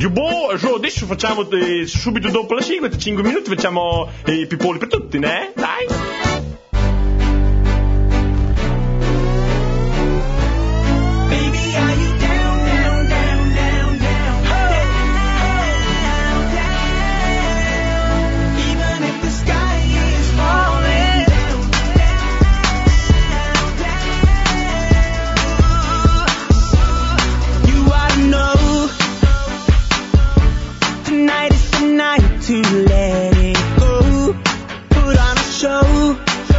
Adesso facciamo subito dopo la sigla, 5 minuti facciamo i pipoli per tutti, né? Dai! To let it go, put on a show.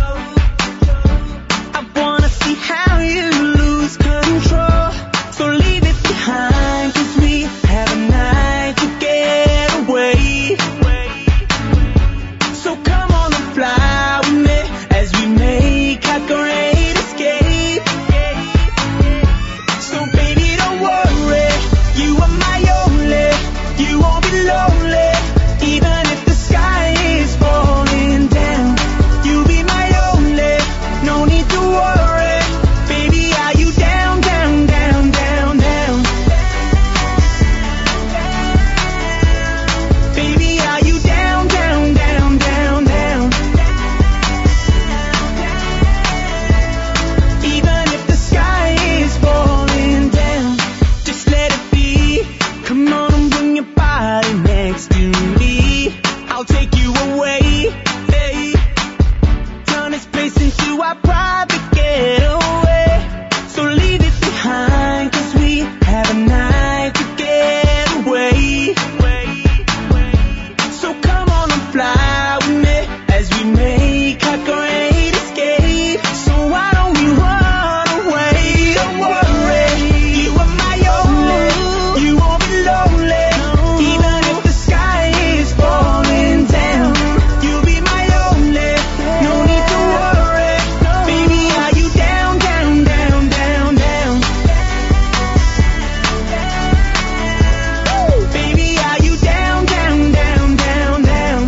I wanna see how you lose control. So leave it behind, 'cause we have a night to get away. So come on and fly with me as we make our great escape. So baby, don't worry, you are my only, you won't be lonely. Even if the sky is falling down, you'll be my only, no need to worry. Baby, are you down, down, down, down, down? Baby, are you down, down, down, down, down? Even if the sky is falling down, just let it be. Come on and bring your body next to me. I'll take you away, hey. Turn this place into our private getaway. So leave it behind, 'cause we have a night to get away. So come on and fly with me as we make our great escape. So why don't we run away? Don't worry, you are my only, you won't be lonely. Even if the sky is falling down, you'll be my only, no need to worry. Baby, are you down, down, down, down, down? Baby, are you down, down, down, down, down?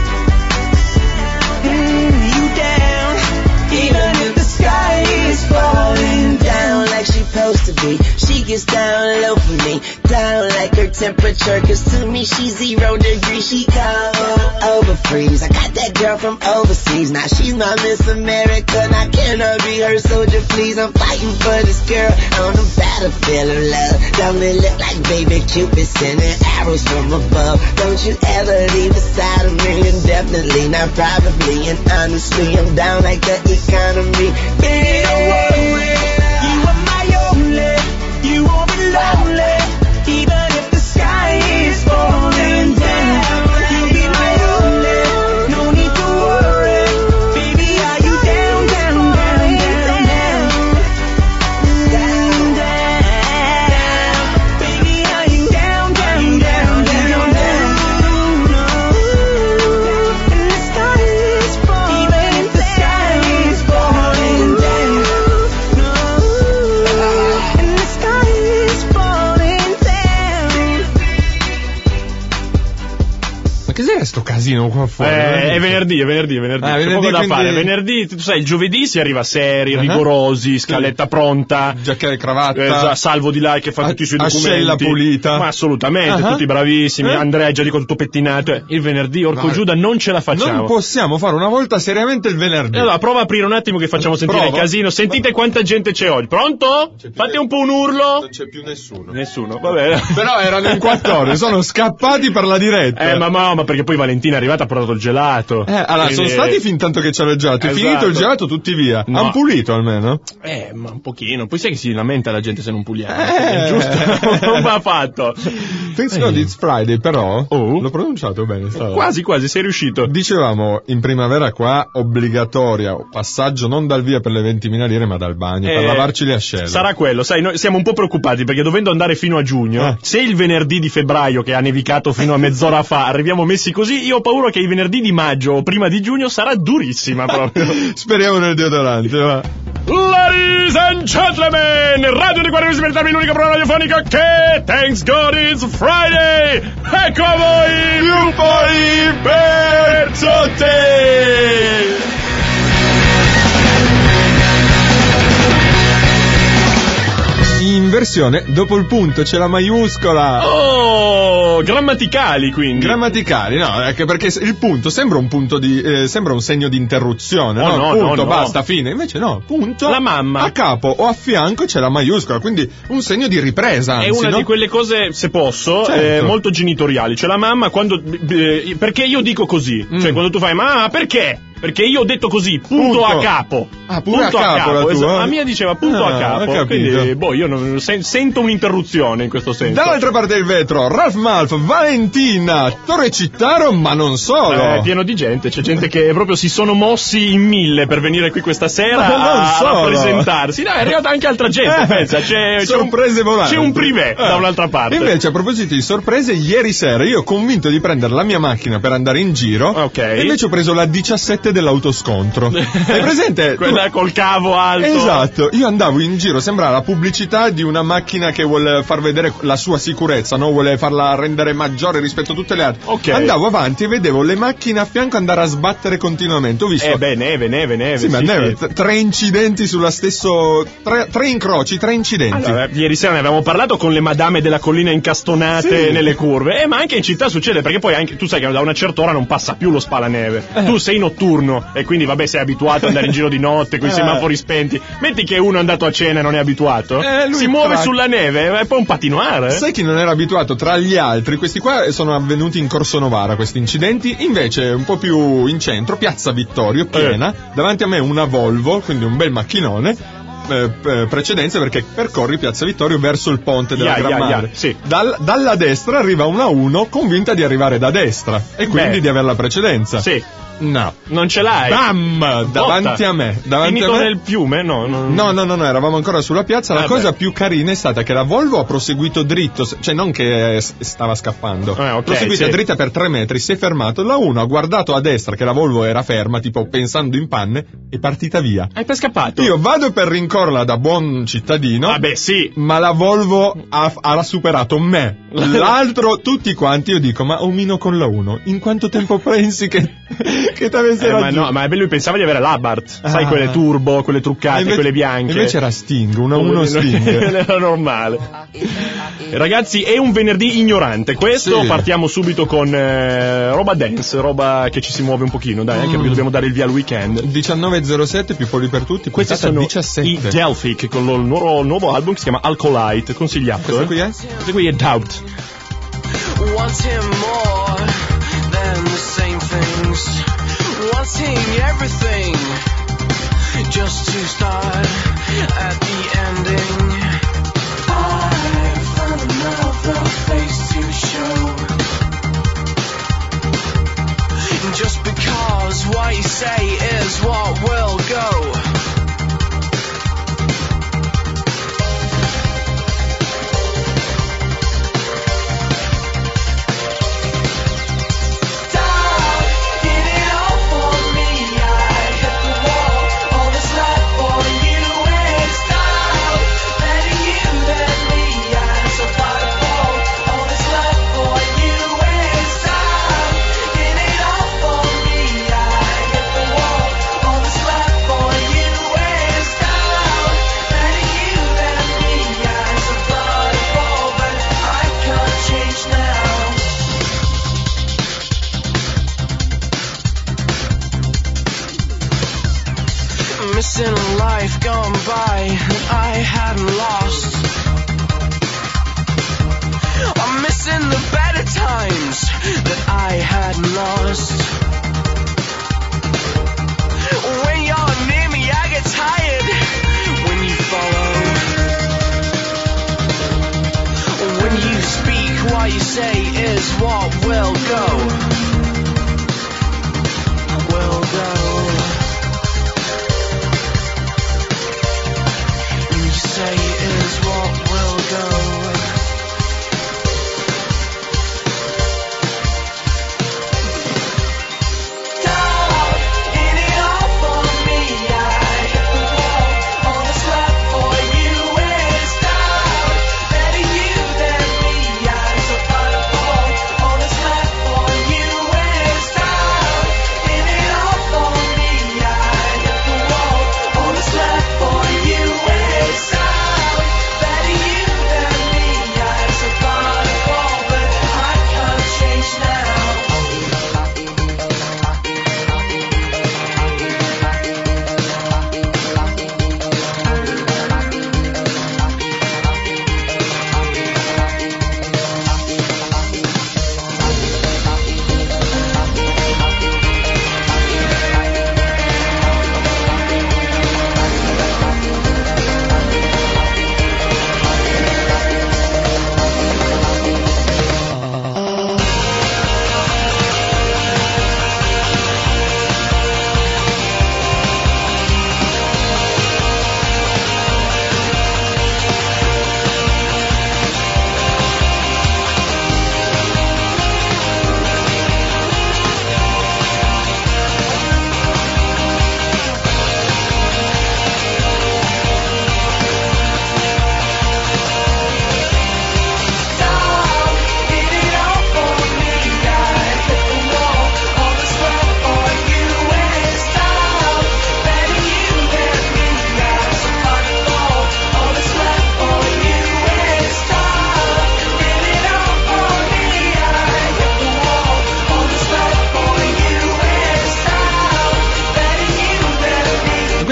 You down, even if the sky is falling down like she's supposed to be. She gets down low for me, down like her temperature, 'cause to me she's 0 degrees. She cold over freeze. I got that girl from overseas, now she's my Miss America. Now can I be her soldier, please? I'm fighting for this girl on the battlefield of love. Don't it look like baby Cupid sending arrows from above? Don't you ever leave the side of me indefinitely, not probably, and honestly I'm down like the economy. Baby, don't worry, you are my only, you won't be lonely. Even if the sky is falling down, you'll be my only, no need to worry. Baby, are you down, down, down, down, down? Down, down. Baby, are you down, down, down, down, down? And the sky is falling, even if the sky is falling down. And the sky is falling down. Ma che è sto casino qua fuori? È venerdì. C'è poco da fare. Venerdì, tu sai, il giovedì si arriva seri, rigorosi, scaletta pronta, giacca e cravatta, Salvo di là che fa tutti i suoi documenti, ascella pulita. Ma assolutamente, tutti bravissimi, Andrea già dico tutto pettinato. Il venerdì, orco Giuda, non ce la facciamo. Non possiamo fare una volta seriamente il venerdì. Allora, prova a aprire un attimo che facciamo sentire il casino. Sentite quanta gente c'è oggi. Pronto? Fate un po' un urlo. Non c'è più Nessuno, vabbè. Però erano in 4 sono scappati per la diretta. Ma perché poi Valentina è arrivata, ha portato il gelato. Allora, sono stati fin tanto che c'era il gelato. È finito il gelato, tutti via. No. Han pulito almeno? Ma un pochino. Poi sai che si lamenta la gente se non puliamo. È giusto? Non va fatto. Thanks God it's Friday, però. L'ho pronunciato bene. Quasi, sei riuscito. Dicevamo, in primavera qua, obbligatoria, passaggio non dal via per le 20.000 lire, ma dal bagno, per lavarci le ascelle. Sarà quello, sai, noi siamo un po' preoccupati, perché dovendo andare fino a giugno, se il venerdì di febbraio, che ha nevicato fino a mezz'ora fa, arriviamo messi così, io ho paura che i venerdì di maggio o prima di giugno sarà durissima proprio. Speriamo nel deodorante, va. Ladies and gentlemen, Radio di Guardia Libertà, l'unica programma radiofonica che, thanks God it's Friday, ecco a voi un po' di Berzotti. In versione dopo il punto c'è la maiuscola. grammaticali, quindi. Grammaticali, no, anche perché il punto sembra un punto di sembra un segno di interruzione, Oh, no? no, Punto, no, no. basta, fine. Invece no, punto. La mamma. A capo o a fianco c'è la maiuscola, quindi un segno di ripresa, anzi, È una no? di quelle cose, se posso, Certo. molto genitoriali. Cioè la mamma quando perché io dico così? Cioè quando tu fai ma perché? Perché io ho detto così, punto a capo. Ah, pure punto a capo la tua? La mia diceva punto a Ho capo. capito. Quindi, io non sento un'interruzione in questo senso. Dall'altra parte del vetro, Ralph Malf, Valentina, Torre Cittaro, ma non solo. È pieno di gente, c'è gente che proprio si sono mossi in 1000 per venire qui questa sera Ma non a solo. rappresentarsi. No, è arrivata anche altra gente, pensa, c'è sorprese volanti. C'è un privé da un'altra parte. Invece, a proposito di sorprese, ieri sera io ho convinto di prendere la mia macchina per andare in giro. Ok. E invece ho preso la 17 dell'autoscontro. Hai presente? Quella col cavo alto. Esatto, io andavo in giro, sembra la pubblicità di una macchina che vuole far vedere la sua sicurezza, no? Vuole farla rendere maggiore rispetto a tutte le altre. Ok. Andavo avanti e vedevo le macchine a fianco andare a sbattere continuamente. Ho visto. Neve. Sì, ma neve, 3 incidenti sulla stesso. 3 incroci, 3 incidenti. Allora, ieri sera ne avevamo parlato con le madame della collina incastonate Sì. nelle curve, ma anche in città succede, perché poi anche tu sai che da una certa ora non passa più lo spalaneve. Tu sei notturno e quindi vabbè sei abituato ad andare in giro di notte con i semafori spenti. Metti che uno è andato a cena e non è abituato, Lui si muove tra- sulla neve, è poi un patinoire. Sai chi non era abituato tra gli altri? Questi qua sono avvenuti in Corso Novara, questi incidenti. Invece un po' più in centro, Piazza Vittorio, piena. Davanti a me una Volvo, quindi un bel macchinone. Precedenza perché percorri Piazza Vittorio verso il ponte della Gran Mare. Sì. Dalla destra arriva una 1 convinta di arrivare da destra e quindi di avere la precedenza. Sì. No. Non ce l'hai? Bam! Davanti a me. Finito nel fiume? No. No, eravamo ancora sulla piazza. La cosa più carina è stata che la Volvo ha proseguito dritto, cioè non che stava scappando. Ok, proseguita sì. dritta per 3 metri, si è fermato. La 1 ha guardato a destra che la Volvo era ferma, tipo pensando in panne, e partita via. Hai per scappato? Io vado per rincorrerla da buon cittadino. Vabbè, sì. Ma la Volvo ha superato me. L'altro, tutti quanti, io dico, ma omino con la 1, in quanto tempo pensi che t'avesse ma raggiunto? no, ma lui pensava di avere l'Abarth, sai, quelle turbo, quelle truccate, quelle bianche. Invece era Sting, una 1 Sting. Era normale. Ragazzi, è un venerdì ignorante. Questo Sì. partiamo subito con roba dance, roba che ci si muove un pochino, dai, anche perché dobbiamo dare il via al weekend. 19.07 più poli per tutti. Questi puntata sono 17. i Delphic con il loro nuovo album che si chiama Alcolite, consigliato. Questo qui è? Questo qui è Doubt. Wanting more than the same things, wanting everything, just to start at the ending. I found another face to show, just because what you say is what will go. Missing a life gone by that I hadn't lost. I'm missing the better times that I hadn't lost. When you're near me, I get tired. When you follow, when you speak, what you say is what will go. Will go. Say is what will go. You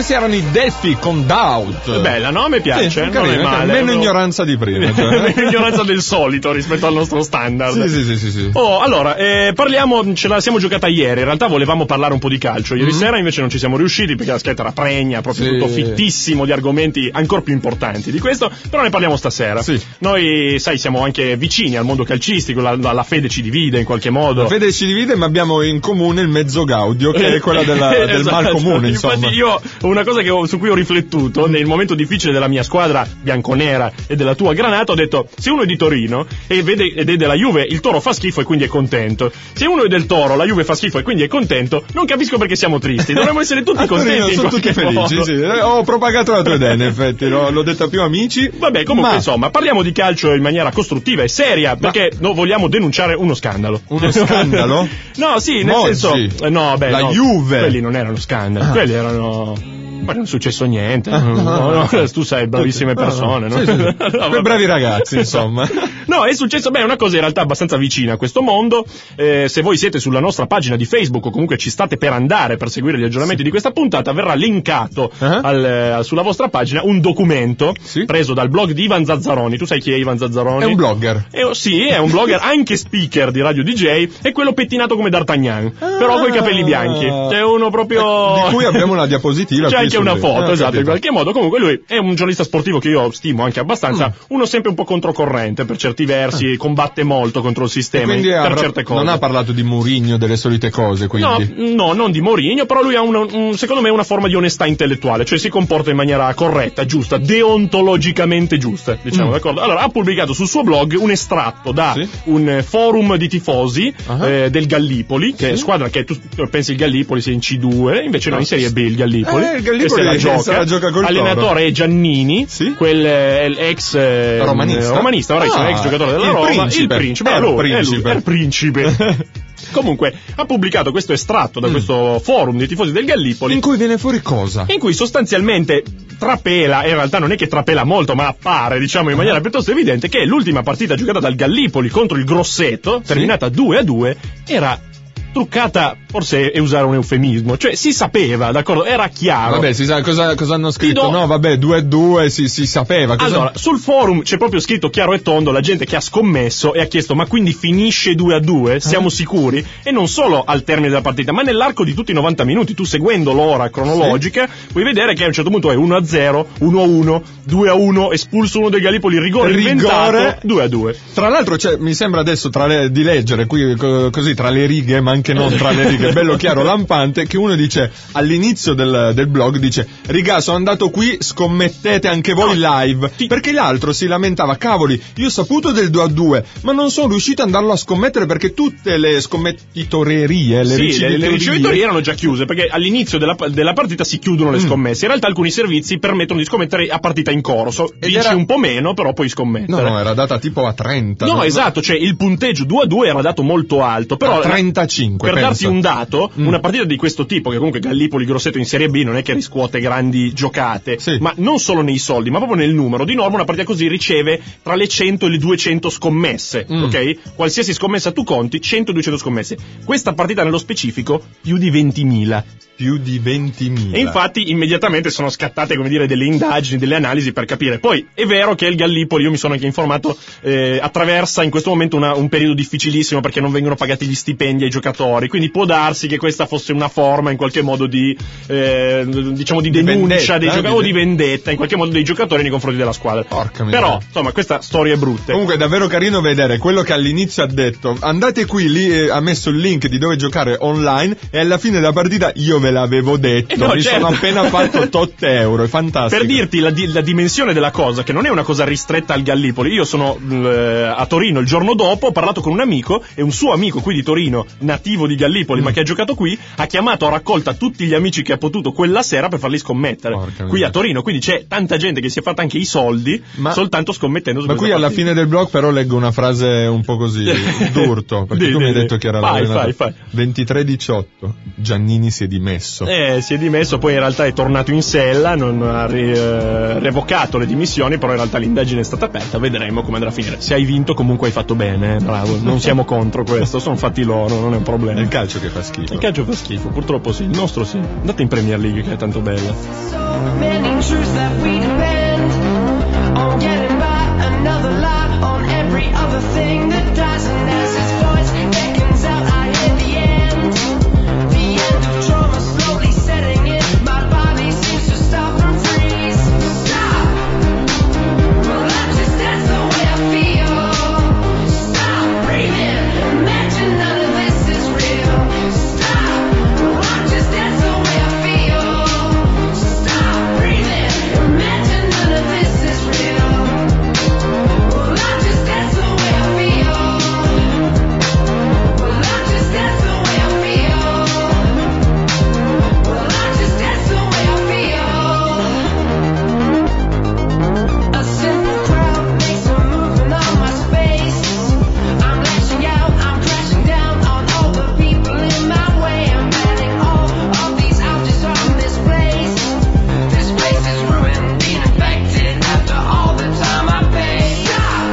questi erano i Delphi con Doubt. Bella, no? Mi piace, Sì, non carino, è male. meno ignoranza di prima. Cioè. Meno ignoranza del solito rispetto al nostro standard. Sì. Oh, allora, parliamo, ce la siamo giocata ieri. In realtà volevamo parlare un po' di calcio. Ieri sera invece non ci siamo riusciti perché la scheda era pregna, proprio tutto fittissimo di argomenti ancora più importanti di questo. Però ne parliamo stasera. Sì. Noi, sai, siamo anche vicini al mondo calcistico, la fede ci divide in qualche modo. La fede ci divide, ma abbiamo in comune il mezzo Gaudio, che è quella del Esatto. mal comune, insomma. Infatti io una cosa su cui ho riflettuto nel momento difficile della mia squadra bianconera e della tua Granata, ho detto: se uno è di Torino ed è della Juve, il Toro fa schifo e quindi è contento. Se uno è del Toro, la Juve fa schifo e quindi è contento, non capisco perché siamo tristi. Dovremmo essere tutti contenti. Sono tutti felici, sì. Ho propagato la tua idea, in effetti, l'ho detto a più amici. Vabbè, comunque insomma, parliamo di calcio in maniera costruttiva e seria, perché vogliamo denunciare uno scandalo. Uno scandalo? No, sì, nel Moggi. senso, no, beh, la no, Juve. quelli non erano scandali, quelli erano. Ma non è successo niente. No, tu sai, bravissime persone, no? Sì. No, bravi ragazzi, insomma. No, è successo, una cosa in realtà abbastanza vicina a questo mondo. Se voi siete sulla nostra pagina di Facebook o comunque ci state per andare per seguire gli aggiornamenti di questa puntata, verrà linkato sulla vostra pagina un documento preso dal blog di Ivan Zazzaroni. Tu sai chi è Ivan Zazzaroni? È un blogger. Sì, è un blogger, anche speaker di Radio DJ, è quello pettinato come D'Artagnan, però con i capelli bianchi. C'è uno proprio... Di cui abbiamo una diapositiva. C'è anche una foto, esatto, capito. in qualche modo. Comunque lui è un giornalista sportivo che io stimo anche abbastanza, uno sempre un po' controcorrente per certi versi, combatte molto contro il sistema per certe cose. Non ha parlato di Mourinho, delle solite cose, quindi. No, non di Mourinho, però lui ha secondo me una forma di onestà intellettuale, cioè si comporta in maniera corretta, giusta, deontologicamente giusta, diciamo, d'accordo? Allora, ha pubblicato sul suo blog un estratto da un forum di tifosi del Gallipoli, che è squadra che tu pensi il Gallipoli sia in C2, invece no, in Serie B il Gallipoli. Il Gallipoli se la gioca col allenatore è Giannini, quel ex romanista, ora è ex giocatore della Roma, il principe, è il principe. Comunque ha pubblicato questo estratto da questo forum dei tifosi del Gallipoli, in cui viene fuori cosa? In cui sostanzialmente trapela, in realtà non è che trapela molto, ma appare, diciamo, in maniera piuttosto evidente, che l'ultima partita giocata dal Gallipoli contro il Grosseto, terminata 2-2, era truccata, forse è usare un eufemismo, cioè si sapeva, d'accordo, era chiaro. Vabbè, si sa cosa hanno scritto, no, vabbè, 2-2 si sapeva. Allora, sul forum c'è proprio scritto chiaro e tondo la gente che ha scommesso e ha chiesto: ma quindi finisce 2-2? Siamo sicuri? E non solo al termine della partita, ma nell'arco di tutti i 90 minuti, tu seguendo l'ora cronologica, puoi vedere che a un certo punto è 1-0, 1-1, 2-1, espulso uno dei Gallipoli, rigore inventato, 2-2. Tra l'altro, mi sembra adesso di leggere qui così tra le righe, ma anche non tra le righe, bello chiaro, lampante, che uno dice all'inizio del blog, dice: "Riga, sono andato qui, scommettete anche voi live", perché l'altro si lamentava: "Cavoli, io ho saputo del 2-2, ma non sono riuscito ad andarlo a scommettere perché tutte le scommettitorerie, le ricevitorie erano già chiuse, perché all'inizio della partita si chiudono le scommesse. In realtà alcuni servizi permettono di scommettere a partita in corso, vinci un po' meno, però puoi scommettere". No, era data tipo a 30. No, esatto, cioè il punteggio 2-2 era dato molto alto, però a 35. Per darti un dato, una partita di questo tipo, che comunque Gallipoli Grosseto in Serie B non è che riscuote grandi giocate, ma non solo nei soldi, ma proprio nel numero. Di norma una partita così riceve tra le 100 e le 200 scommesse, ok? Qualsiasi scommessa tu conti, 100-200 scommesse. Questa partita nello specifico, più di 20.000. Più di 20.000. E infatti immediatamente sono scattate, come dire, delle indagini, delle analisi per capire. Poi è vero che il Gallipoli, io mi sono anche informato, attraversa in questo momento un periodo difficilissimo perché non vengono pagati gli stipendi ai giocatori, quindi può darsi che questa fosse una forma in qualche modo di diciamo di denuncia dei giocatori, o di vendetta in qualche modo dei giocatori nei confronti della squadra. Però insomma questa storia è brutta. Comunque è davvero carino vedere quello che all'inizio ha detto: andate qui, lì ha messo il link di dove giocare online, e alla fine della partita io ve l'avevo detto, sono appena fatto tot euro, è fantastico. Per dirti la dimensione della cosa, che non è una cosa ristretta al Gallipoli. Io sono a Torino il giorno dopo, ho parlato con un amico, e un suo amico qui di Torino, nativo di Gallipoli ma che ha giocato qui, ha chiamato a raccolta tutti gli amici che ha potuto quella sera per farli scommettere qui a Torino, quindi c'è tanta gente che si è fatta anche i soldi soltanto scommettendo su ma qui alla fine del blog però leggo una frase un po' così d'urto, perché tu mi hai detto che era fai. 23-18 Giannini si è dimesso. Si è dimesso, poi in realtà è tornato in sella, non ha revocato le dimissioni, però in realtà l'indagine è stata aperta, vedremo come andrà a finire. Se hai vinto comunque hai fatto bene, bravo, non siamo contro questo, sono fatti loro, non è un problema. È il calcio che fa schifo. Il calcio fa schifo, purtroppo sì, il nostro sì. Andate in Premier League che è tanto bella. So many truths that we depend on getting by another lie on every other thing that dies, and as its voice beckons out, I hear the end of trauma slowly setting in. My body seems to stop and freeze. Stop. Well, that's the way I feel. Stop breathing. Imagine none of this is real. Stop. Well, that's the way I feel. Stop breathing. Imagine none of this is real. Well, that's the way I feel. Well, that's the way I feel. Well, that's the way I feel. A simple crowd makes a movement on my space. I'm lashing out, I'm crashing down on all the people in my way. I'm banning all of these houses on this place. This place is ruined, being infected after all the time I paid. Stop!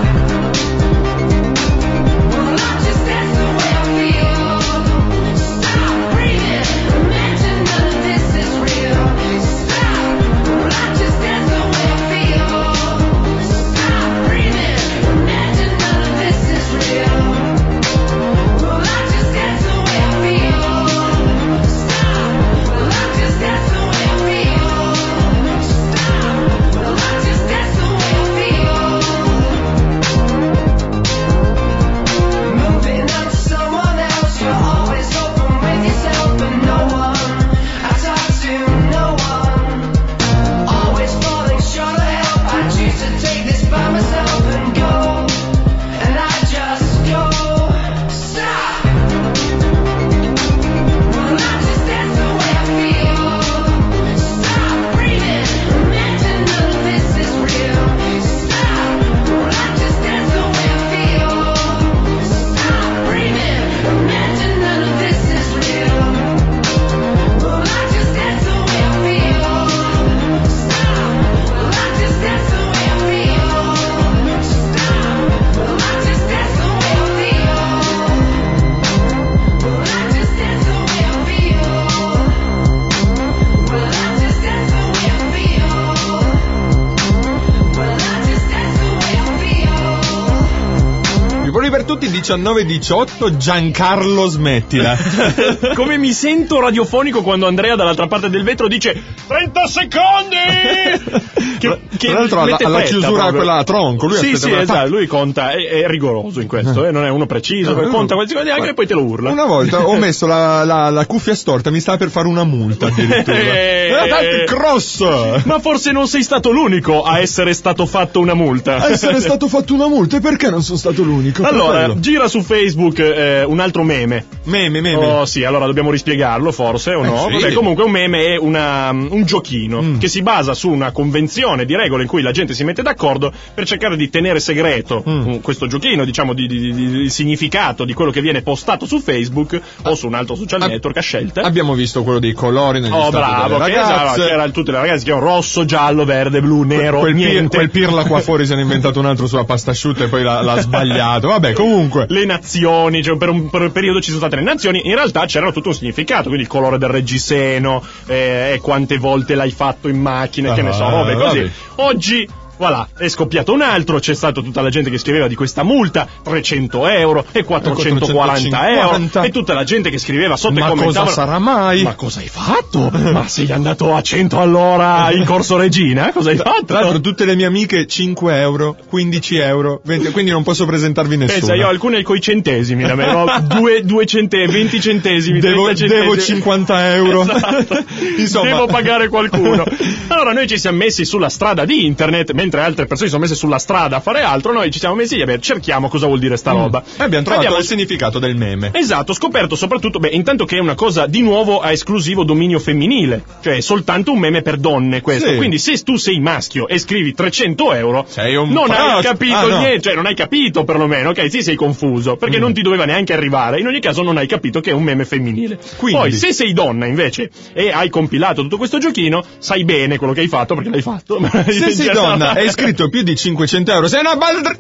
Well, that's the way I feel. Stop breathing. Imagine none of this is real. Stop! Well, that's the way I feel. Stop breathing. Imagine none of this is real. Well, that's the way I feel. Stop. Well, that's the way I feel. Stop. Well, that's the way I feel. Moving on to someone else, you're always open with yourself, but no one I talk to, no one. Always falling short of help. I choose to take this by myself and go, and I just go. Stop. Well, that's the way I feel. Stop breathing. Imagine none of this is real. Stop. Well, that's the way I feel. Stop breathing. Imagine none of this is real. Well, that's the way I feel. Stop. Well, that's the way I feel. Stop. Well, that's the way I feel. Well, that's the way I feel. Well, that's the way I feel. Well, that's the way I feel. I buoni per tutti 19-18, Giancarlo smettila. Come mi sento radiofonico quando Andrea dall'altra parte del vetro dice 30 secondi! Tra l'altro alla chiusura proprio. quella a tronco, lui sì, aspetta sì, quella- esatto, lui conta, è rigoroso in questo, non è uno preciso, conta questi secondi anche e poi te lo urla. Una volta ho messo la cuffia storta, mi stava per fare una multa addirittura. Tanto cross! Ma forse non sei stato l'unico a essere stato fatto una multa. Essere stato fatto una multa, e perché non sono stato l'unico? Allora, Quello. gira su Facebook un altro meme. Meme. Oh sì, allora dobbiamo rispiegarlo forse o no? sì. Vabbè, comunque un meme è un giochino che si basa su una convenzione di regole in cui la gente si mette d'accordo per cercare di tenere segreto questo giochino, diciamo di significato di quello che viene postato su Facebook o su un altro social network a scelta. Abbiamo visto quello dei colori negli Oh stati bravo, delle che ragazze. c'erano tutte le ragazze che erano rosso, giallo, verde, blu, nero, niente. Quel pirla qua fuori se ne è inventato un altro sulla pasta asciutta e poi l'ha sbagliato. Vabbè, comunque. Le nazioni, cioè per un periodo ci sono state le nazioni, in realtà c'erano tutto un significato, quindi il colore del reggiseno, e quante volte l'hai fatto in macchina, che ne so, robe così. vabbè. Oggi voilà, è scoppiato un altro, c'è stata tutta la gente che scriveva di questa multa, 300 euro e 440 euro, e tutta la gente che scriveva sotto e Ma commentava: cosa sarà mai? ma cosa hai fatto? Ma sei andato a 100 all'ora in Corso Regina? Cosa hai fatto? Tra l'altro tutte le mie amiche 5 euro, 15 euro, 20, quindi non posso presentarvi nessuno. Pensa, io alcune coi centesimi, da me, no? 2 centesimi, 20 centesimi, 30 centesimi. Devo 50 euro. Esatto. Insomma. Devo pagare qualcuno. Allora noi ci siamo messi sulla strada di internet, mentre altre persone si sono messe sulla strada a fare altro, noi ci siamo messi, vabbè, cerchiamo cosa vuol dire sta roba. Abbiamo trovato il significato del meme. Esatto, scoperto soprattutto, intanto che è una cosa di nuovo a esclusivo dominio femminile, cioè è soltanto un meme per donne questo, Sì. quindi se tu sei maschio e scrivi 300 euro, Sei un non hai pazzo. capito No. niente, cioè non hai capito perlomeno, ok, sì sei confuso, perché non ti doveva neanche arrivare, in ogni caso non hai capito che è un meme femminile. Quindi. Poi se sei donna invece e hai compilato tutto questo giochino, sai bene quello che hai fatto, perché l'hai fatto. Se sei donna È iscritto più di 500 euro. Sei una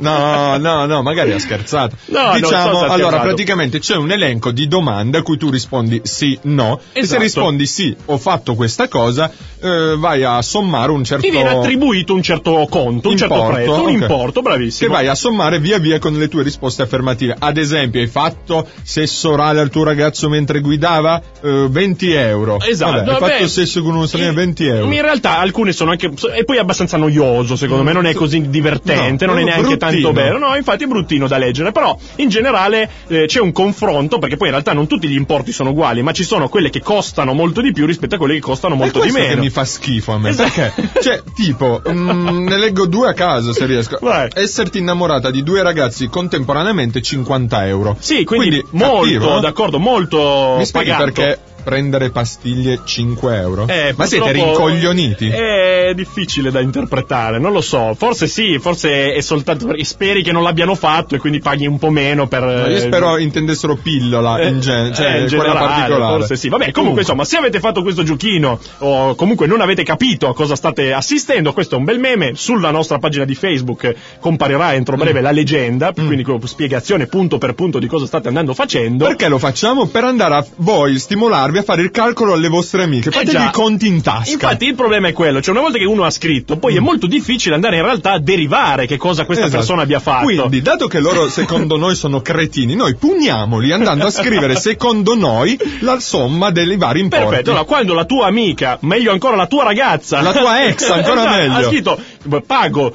No, magari ha scherzato. No, diciamo, allora scherzato. praticamente c'è un elenco di domande a cui tu rispondi sì, no. E se Esatto. rispondi sì, ho fatto questa cosa, vai a sommare un certo... Ti viene attribuito un certo conto, un certo importo, prezzo, un ok. importo, che bravissimo. vai a sommare via via con le tue risposte affermative. Ad esempio, hai fatto sesso orale al tuo ragazzo mentre guidava? 20 euro. Esatto. Vabbè, hai Vabbè, fatto sesso con uno straniero? 20 euro. In realtà alcune sono anche... E poi è abbastanza noioso, secondo me, non è così divertente, No, non è neanche bruttino. tanto bello. No, infatti è bruttino da leggere, però in generale c'è un confronto, perché poi in realtà non tutti gli importi sono uguali, ma ci sono quelle che costano molto di più rispetto a quelle che costano molto di È questo meno. che mi fa schifo a me. Esatto. Perché? Cioè, tipo, ne leggo due a caso se riesco. Vai. Esserti innamorata di due ragazzi contemporaneamente 50 euro. Sì, quindi molto, cattivo, eh? d'accordo, molto Mi spieghi pagato. perché prendere pastiglie 5 euro? Ma siete purtroppo rincoglioniti? È difficile da interpretare, non lo so. Forse sì, forse è soltanto perché speri che non l'abbiano fatto e quindi paghi un po' meno per... No, io spero intendessero pillola in in quella generale, particolare. forse sì. Vabbè, comunque insomma, se avete fatto questo giochino o comunque non avete capito a cosa state assistendo, questo è un bel meme. Sulla nostra pagina di Facebook comparirà entro breve la leggenda, quindi con spiegazione punto per punto di cosa state andando facendo. Perché lo facciamo? Per andare a voi stimolarvi a fare il calcolo alle vostre amiche. Fatevi già. i conti in tasca. Infatti il problema è quello, cioè una volta che uno ha scritto, poi è molto difficile andare in realtà a derivare che cosa questa Esatto. persona abbia fatto. Quindi, dato che loro secondo noi sono cretini, noi puniamoli andando a scrivere secondo noi la somma dei vari importi. Perfetto, allora quando la tua amica, meglio ancora la tua ragazza, La tua ex, ancora esatto, meglio. ha scritto pago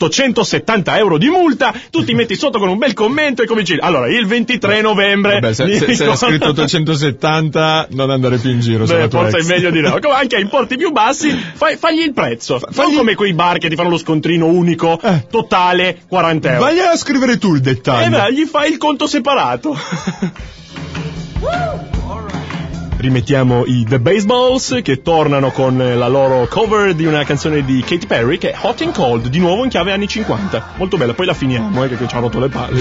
870 euro di multa, tu ti metti sotto con un bel commento e cominci. Allora, il 23 novembre. Vabbè, se hai scritto 870, non andare più in giro. Beh, tua forse ex. è meglio di no. Come anche a importi più bassi, fagli il prezzo. Non come quei bar che ti fanno lo scontrino unico, totale, 40 euro. Vai a scrivere tu il dettaglio. Gli fai il conto separato. Rimettiamo i The Baseballs che tornano con la loro cover di una canzone di Katy Perry che è Hot and Cold, di nuovo in chiave anni 50. Molto bella, poi la finiamo, che ci ha rotto le palle.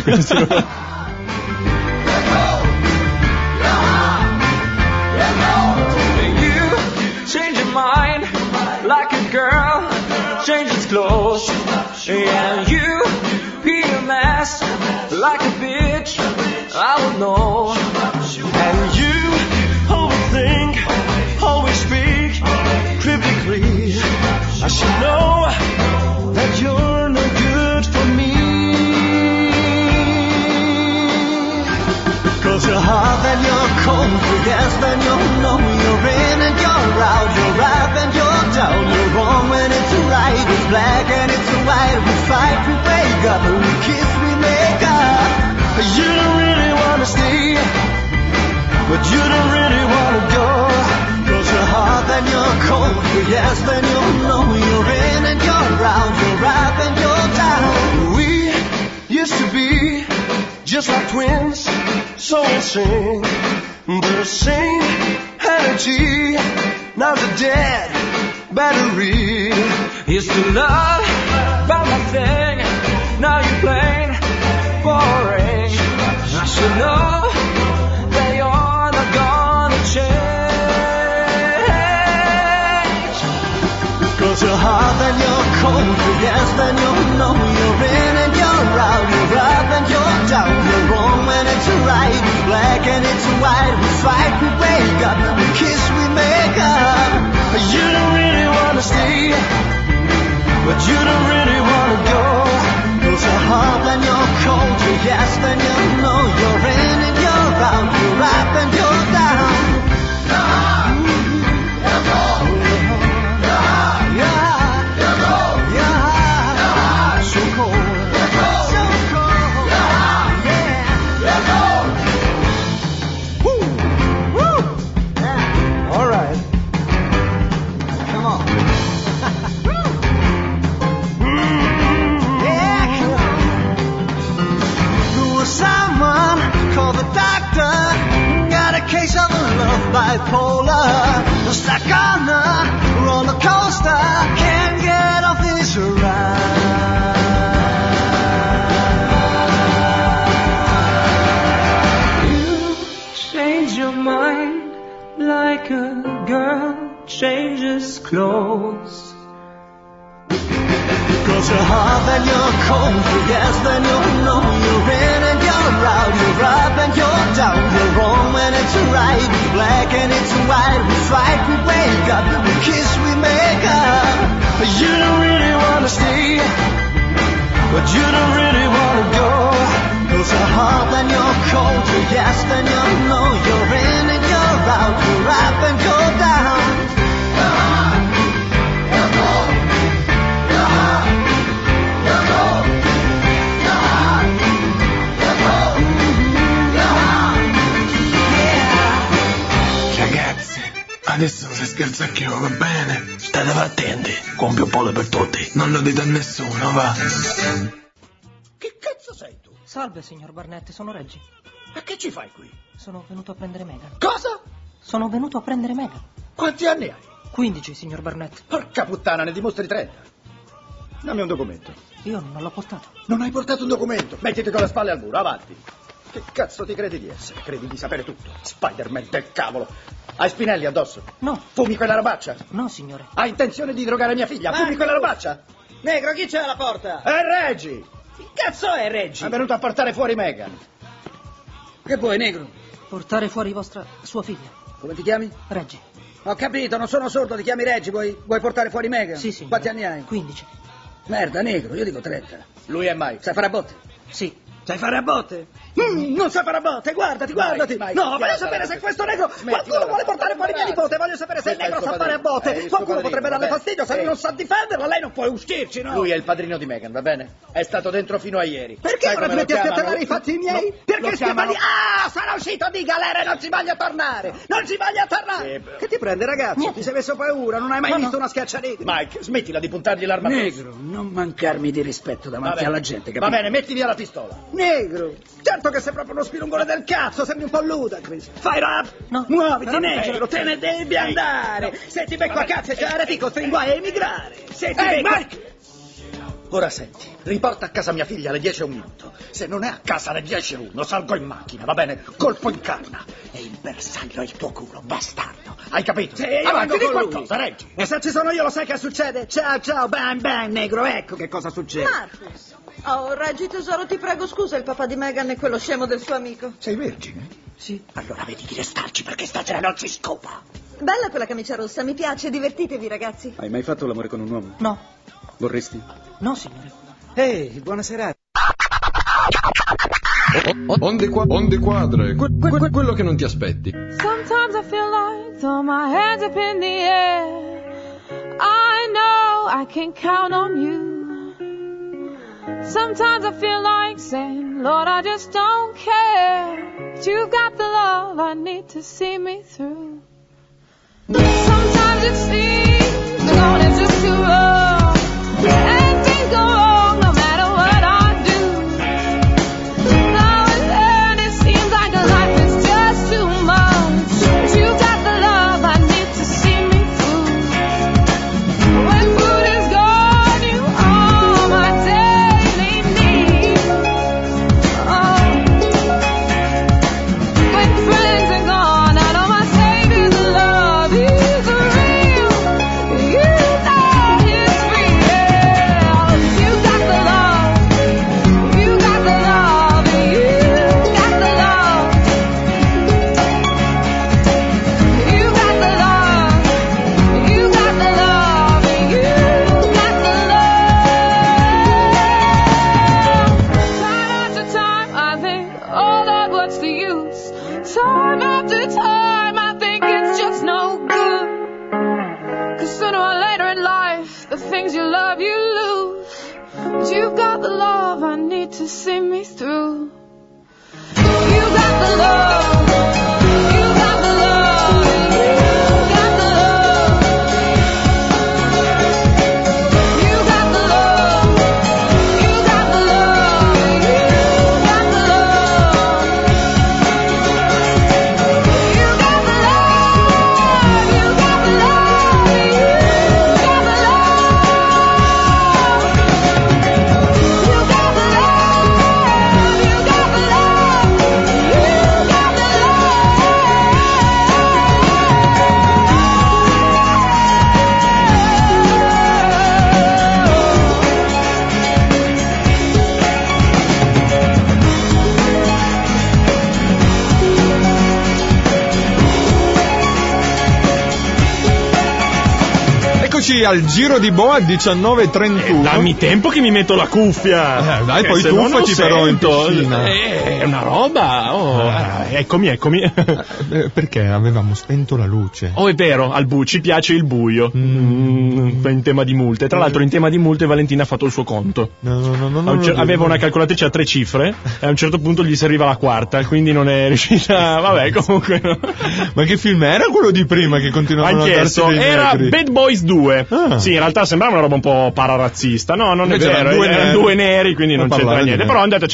Change your mind like a girl changes clothes. And you be a mess like a bitch, I would know. And you always think, always speak cryptically. I should know that you're no good for me. 'Cause you're hot and you're cold, you're yes and you're no, you're in and you're out, you're up and you're down, you're wrong when it's right, it's black and it's white, we fight, we wake up, we kiss, we make up. You don't really wanna stay, but you don't really wanna go. 'Cause you're hot and you're cold, you're yes and you're no, you're in and you're out, you're up and you're down. We used to be just like twins, so insane, the same energy, now the dead battery. Used to love about my thing, now you're plain boring. I should know that you're not gonna change. 'Cause you're hot and you're cold, you're yes and you're no, you're in and you're out, you're up and you're down, you're wrong when it's right, it's black and it's white, we fight, we wake up, we kiss, we make up. You don't really wanna stay, but you don't really wanna go. 'Cause you're hot and you're cold, you're yes and you're no, you're in and you're out, you're up and you're down. Bipolar, stuck on a roller coaster, can't get off this ride. You change your mind like a girl changes clothes. 'Cause It's a heart that you're cold, yes, then you'll know you're in and you're out, you're up and you're down, you're wrong when it's right, it's black and it's white, we fight, we wake up, we kiss, we make up. But you don't really wanna stay, but you don't really wanna go. It's a heart that you're cold, yes, then you'll know you're in and you're out, you're up and you're down. Adesso se scherzo anch'io, va bene? State attenti, compio pole per tutti. Non lo dite a nessuno, va. Che cazzo sei tu? Salve, signor Barnett, sono Reggie. Ma che ci fai qui? Sono venuto a prendere Megan. Cosa? Sono venuto a prendere Megan. Quanti anni hai? 15, signor Barnett. Porca puttana, ne dimostri 30. Dammi un documento. Io non l'ho portato. Non hai portato un documento? Mettiti con le spalle al muro, avanti. Che cazzo ti credi di essere? Credi di sapere tutto? Spider-Man del cavolo. Hai spinelli addosso? No. Fumi quella robaccia? No, signore. Hai intenzione di drogare mia figlia? Fumi quella robaccia? Negro, chi c'è alla porta? È Reggie! Che cazzo è Reggie? È venuto a portare fuori Megan. Che vuoi, negro? Portare fuori sua figlia. Come ti chiami? Reggie. Ho capito, non sono sordo, ti chiami Reggie, vuoi portare fuori Megan? Sì, signore. Quanti anni hai? 15. Merda, negro, io dico 30. Lui è Mike. Sai fare a botte? Sì. Sai fare a botte? Non sai fare a botte, guardati. Mike, No, voglio sapere se questo negro... Qualcuno vuole portare fuori mia nipote, voglio sapere se il negro sa fare a botte. Qualcuno potrebbe darle fastidio, se lui non sa difenderla, lei non può uscirci, no? Lui è il padrino di Megan, va bene? È stato dentro fino a ieri. Perché Sai ora ti come metti lo a chiamano? spiattellare i fatti miei? Perché chiamano- Stefani... Ah, sarà uscito di galera e non ci voglia tornare! Non ci voglia tornare! Sì, Che ti prende, ragazzo? Ti sei messo paura? Non hai mai visto una schiacciatrice? Mike, smettila di puntargli l'arma addosso. Negro, non mancarmi di rispetto Va davanti bene. alla gente, Va capito? bene, metti via la pistola. Negro, certo che sei proprio uno spilungone del cazzo, sembri un po' ludacris. Fai rap! No. Muoviti, No, negro, te ne devi andare. Se ti becco a cazzo e c'è ti costringo a emigrare. Se ti Ehi, becco... Mike! Ora senti, riporta a casa mia figlia alle 10:01. Se non è a casa alle 10:01, salgo in macchina, va bene? Colpo in canna. E il bersaglio è il tuo culo, bastardo. Hai capito? Sì, io Avanti, vengo di con lui. qualcosa, Reggi. E se ci sono io lo sai che succede? Ciao, ciao, bang, bang, negro, ecco che cosa succede. Marcus. Oh, Reggie tesoro, ti prego, scusa, il papà di Megan è quello scemo del suo amico. Sei vergine? Sì. Allora vedi di restarci perché stasera non si scopa. Bella quella camicia rossa, mi piace, divertitevi ragazzi. Hai mai fatto l'amore con un uomo? No. Vorresti? No, signore. Ehi, buona serata. Onde quadre, quello che non ti aspetti. Sometimes I feel like throw my hands up in the air. I know I can count on you. Sometimes I feel like saying, Lord, I just don't care. But you've got the love I need to see me through. Sometimes it seems the going is just too rough, and things go wrong no matter what I do. Now and then it seems like life is just too much, but you've got the love I need to see me through. When food is gone, you are my daily need. Oh. When friends are gone, I know my Savior's love is real. You know it's real. You got the love. You got the love. You got the love. You got the love. You got the love. You got the love. Time after time, I think, oh Lord, what's the use? Time after time, I think it's just no good. 'Cause sooner or later in life, the things you love, you lose. But you've got the love I need to see me through. You got the love. You got the love. You got the love. You got the love. You got the love. You got the love. You got the love. You got the love. You got the love. You got the love. You got Eccoci al giro di boa 19:31. Dammi tempo che mi metto la cuffia. Dai, poi se no non tuffati però in sento. piscina. È una roba. Eccomi. Perché avevamo spento la luce. Oh, è vero, ci piace il buio. In tema di multe. Tra l'altro, in tema di multe, Valentina ha fatto il suo conto. No. Aveva una calcolatrice a 3 cifre e a un certo punto gli serviva la quarta, quindi non è riuscita. Vabbè, comunque. No. Ma che film era quello di prima che continuavano a darsi Anch'esso dei era negri? Bad Boys 2. Ah. Sì, in realtà sembrava una roba un po' pararazzista. No, non Invece è vero, erano due neri, quindi non c'entra niente. neri. Però andate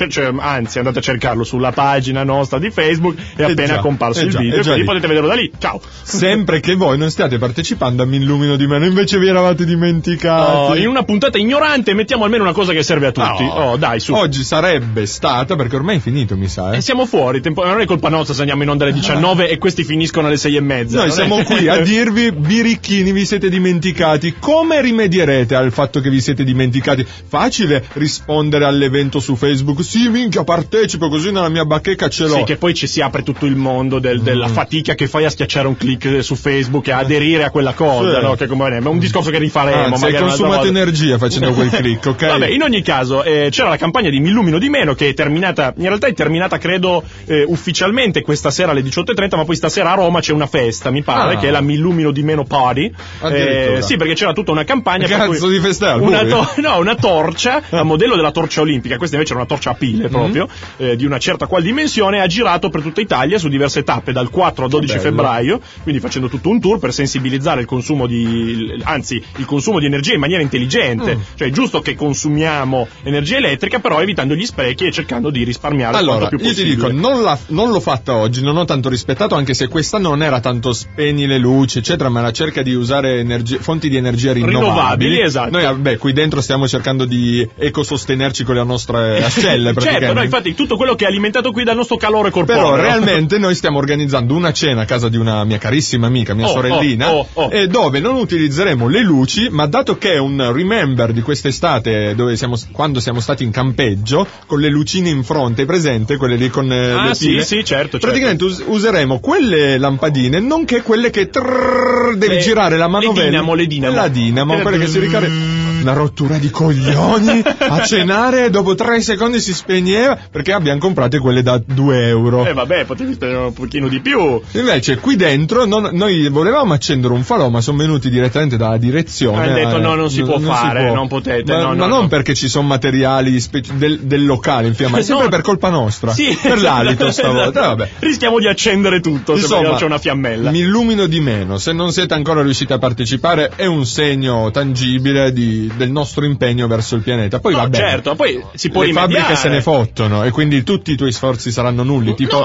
a cercarlo sulla pagina nostra di Facebook, è appena comparso il video, quindi potete vederlo da lì. Ciao. Sempre che voi non stiate partecipando a Mi illumino di meno, invece vi eravate dimenticati. In una puntata ignorante mettiamo almeno una cosa che serve a tutti. Dai, su. Oggi sarebbe stata, perché ormai è finito, mi sa. Siamo fuori, non è colpa nostra se andiamo in onda alle 19 e questi finiscono alle 6:30. Noi siamo qui a dirvi, birichini, vi siete dimenticati. Come rimedierete al fatto che vi siete dimenticati? Facile rispondere all'evento su Facebook. Sì, minchia, partecipo, così nella mia bacheca ce l'ho. Sì, che poi ci si apre tutto il mondo della fatica che fai a schiacciare un click su Facebook e aderire a quella cosa, sì. no? Che come è un discorso che rifaremo. Anzi, hai consumato energia facendo quel click, ok? Vabbè, in ogni caso, c'era la campagna di Mi illumino di meno che è terminata, in realtà è terminata credo ufficialmente questa sera alle 18:30, ma poi stasera a Roma c'è una festa, mi pare, che è la Mi illumino di meno party. Sì, perché c'era tutta una campagna. Che cazzo di festa è? Una torcia a modello della torcia olimpica, questa invece era una torcia a pile proprio, di una certa qual dimensione, ha girato per tutta Italia su diverse tappe dal 4 al 12 febbraio, quindi facendo tutto un tour per sensibilizzare il consumo di energia in maniera intelligente. Cioè è giusto che consumiamo energia elettrica, però evitando gli sprechi e cercando di risparmiare quanto più possibile. Io ti dico, non l'ho fatta oggi, non ho tanto rispettato, anche se questa non era tanto spegni le luci eccetera, ma la cerca di usare fonti di energia rinnovabili. Esatto. Noi qui dentro stiamo cercando di ecosostenerci con le nostre ascelle. Certo, no, infatti tutto quello che è alimentato qui dal nostro calore corporeo. Però realmente noi stiamo organizzando una cena a casa di una mia carissima amica, mia sorellina, e dove non utilizzeremo le luci, ma dato che è un remember di quest'estate quando siamo stati in campeggio con le lucine in fronte, presente quelle lì con le pile? Sì, certo. Praticamente useremo quelle lampadine, nonché quelle che devi girare la manovella. Le dinamo. La dinamo, quelle che si ricarica. Una rottura di coglioni a cenare, dopo 3 secondi si spegneva perché abbiamo comprate quelle da 2 euro. Vabbè, potevi spendere un pochino di più. Invece qui dentro noi volevamo accendere un falò, ma sono venuti direttamente dalla direzione. Hanno detto no, non si può fare, non potete. Ma non perché ci sono materiali del locale infiammabili, sempre per colpa nostra. Sì, per l'alito stavolta. Esatto. Vabbè. Rischiamo di accendere tutto, insomma, se c'è una fiammella. Mi illumino di meno. Se non siete ancora riusciti a partecipare, è un segno tangibile del nostro impegno verso il pianeta. Poi va bene. Certo, poi si può le rimediare. fabbriche se ne fottono e quindi tutti i tuoi sforzi saranno nulli. Tipo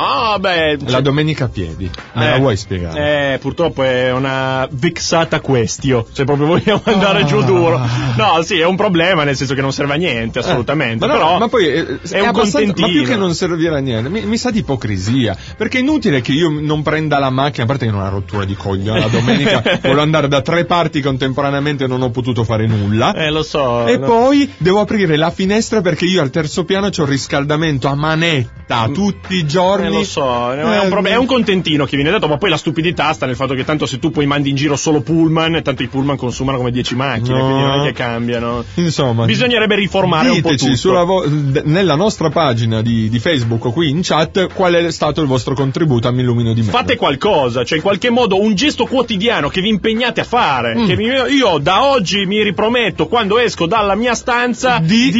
la domenica a piedi. Me la vuoi spiegare? Purtroppo è una vexata questio. Se proprio vogliamo andare giù duro. No, sì, è un problema, nel senso che non serve a niente, assolutamente. Ma poi è un contentino. Ma più che non servire a niente, mi sa di ipocrisia. Perché è inutile che io non prenda la macchina, a parte che non ho una rottura di coglione. La domenica volevo andare da 3 parti contemporaneamente e non ho potuto fare nulla. Lo so. E poi devo aprire la finestra perché io al terzo piano c'ho il riscaldamento a manetta tutti i giorni. Lo so, è un contentino che viene dato, ma poi la stupidità sta nel fatto che tanto se tu poi mandi in giro solo pullman, tanto i pullman consumano come 10 macchine, quindi non è che cambiano. Insomma, bisognerebbe riformare un po' tutto. Nella nostra pagina di Facebook, qui in chat, qual è stato il vostro contributo a Mi illumino di meno? Fate qualcosa, cioè in qualche modo un gesto quotidiano che vi impegnate a fare. Che io da oggi mi riprometto, quando esco dalla mia stanza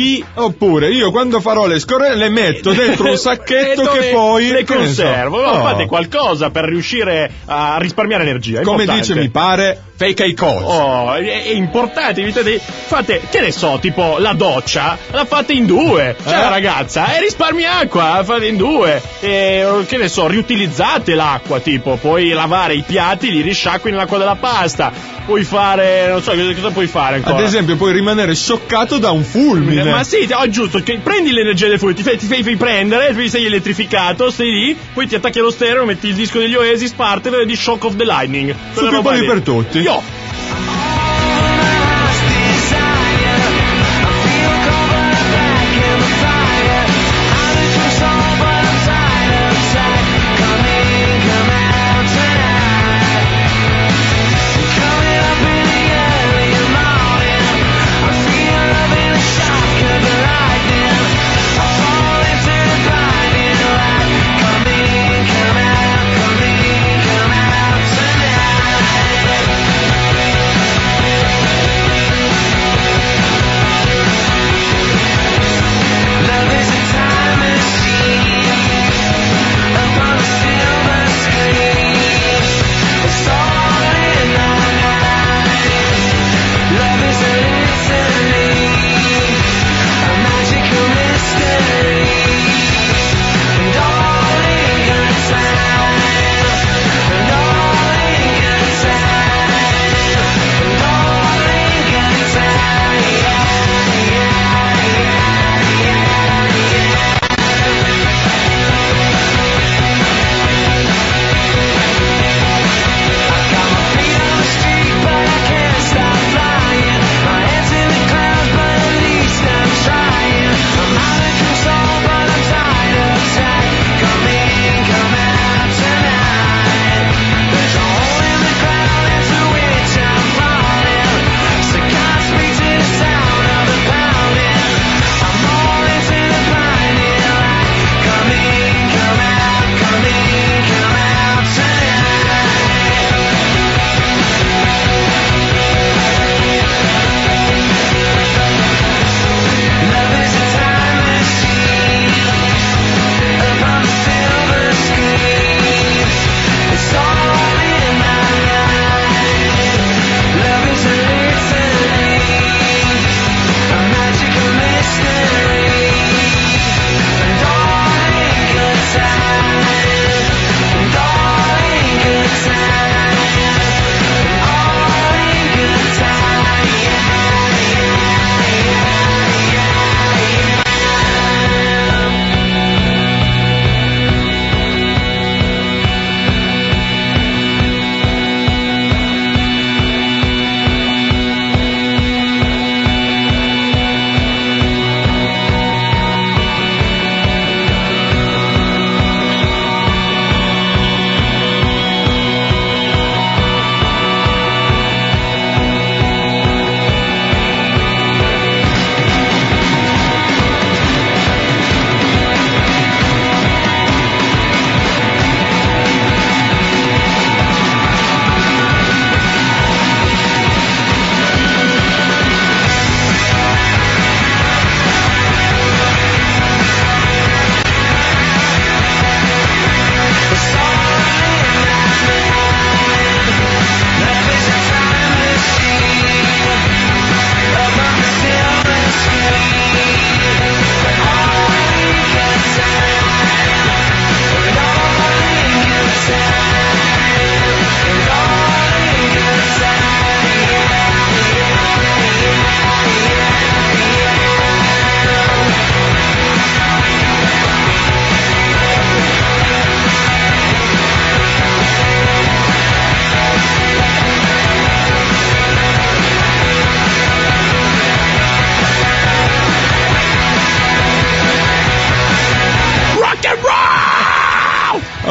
oppure io quando farò le scorrette le metto dentro un sacchetto che poi le conservo. Fate qualcosa per riuscire a risparmiare energia. Come dice mi pare fake ai calls. È importante, fate, che ne so, tipo la doccia la fate in 2, cioè la ragazza e risparmi acqua, fate in 2 e che ne so, riutilizzate l'acqua, tipo puoi lavare i piatti, li risciacqui nell'acqua della pasta, puoi fare, non so cosa puoi fare ancora. Ad esempio puoi rimanere scioccato da un fulmine. Ma sì, giusto, che prendi l'energia del fulmine, ti fai prendere, poi sei elettrificato, stai lì, poi ti attacchi allo stereo, metti il disco degli Oasis, parte e vedi Shock of the Lightning. Su più buoni per tutti.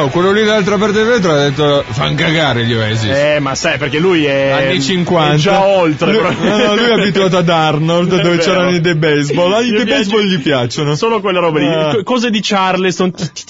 No, quello lì dall'altra parte del vetro ha detto fan cagare gli Oasis. Ma sai, perché lui è anni 50. È già oltre. Lui è abituato ad Arnold, dove c'erano i The Baseball. I The Baseball gli piacciono. Solo quelle robe lì. Cose di Charleston.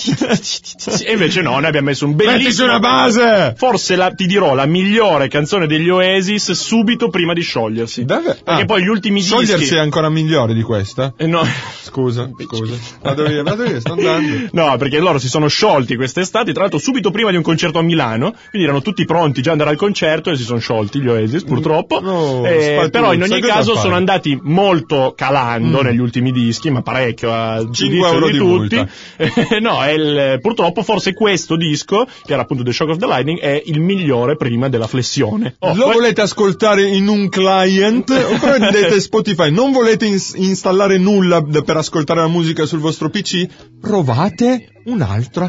E invece no, noi abbiamo messo un bellissimo. Mettici una base! Forse ti dirò la migliore canzone degli Oasis subito prima di sciogliersi. Davvero? Perché poi gli ultimi dischi. Sciogliersi è ancora migliore di questa? No. Scusa. Vado via, sto andando. No, perché loro si sono sciolti quest'estate, tra l'altro subito prima di un concerto a Milano, quindi erano tutti pronti già ad andare al concerto e si sono sciolti gli Oasis, purtroppo. Però in ogni caso sono andati molto calando negli ultimi dischi, ma parecchio, a giudizio di tutti. No, purtroppo forse questo disco, che era appunto The Shock of the Lightning, è il migliore prima della flessione. Lo volete ascoltare in un client o prendete Spotify? Non volete installare nulla per ascoltare la musica sul vostro PC? Provate un altro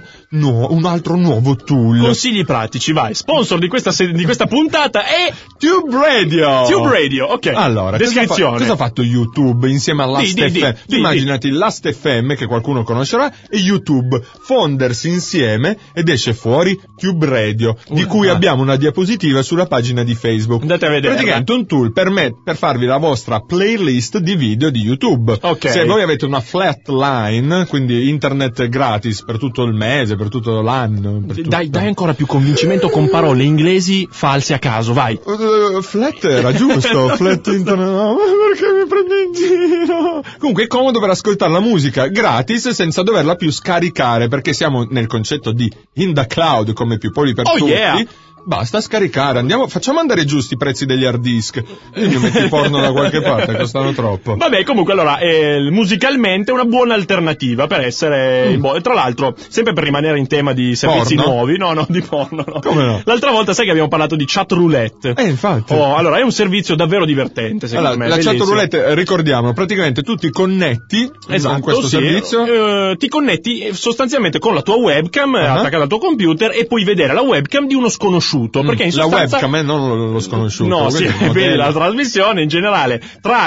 nuovo tool. Consigli pratici, vai. Sponsor di questa puntata è Tube Radio. Tube Radio, ok. Allora, descrizione. Cosa ha fatto YouTube insieme a Last.fm? Immaginati Last.fm, che qualcuno conoscerà, e YouTube fondersi insieme ed esce fuori Tube Radio, di cui abbiamo una diapositiva sulla pagina di Facebook. Andate a vedere. Praticamente un tool per farvi la vostra playlist di video di YouTube. Ok. Se voi avete una flat line, quindi internet gratis per tutto il mese, per tutto l'anno. Dai ancora più convincimento con parole inglesi false a caso, vai. Flat era giusto, flat internet. No, ma perché mi prendi in giro? Comunque è comodo per ascoltare la musica gratis senza doverla più scaricare, perché siamo nel concetto di in the cloud, come più poli per tutti. Yeah. Basta scaricare, facciamo andare giusti i prezzi degli hard disk. Io mi metti porno da qualche parte, costano troppo. Vabbè, comunque allora, musicalmente una buona alternativa per essere tra l'altro, sempre per rimanere in tema di servizi nuovi, no, di porno, no. Come no? L'altra volta sai che abbiamo parlato di chat roulette. Infatti. Allora, è un servizio davvero divertente, secondo me. La chat roulette, ricordiamo, praticamente tu ti connetti con questo servizio. Ti connetti sostanzialmente con la tua webcam attaccata al tuo computer e puoi vedere la webcam di uno sconosciuto. Perché in sostanza... La webcam, non lo sconosciuto. No, sì, vedi la trasmissione in generale.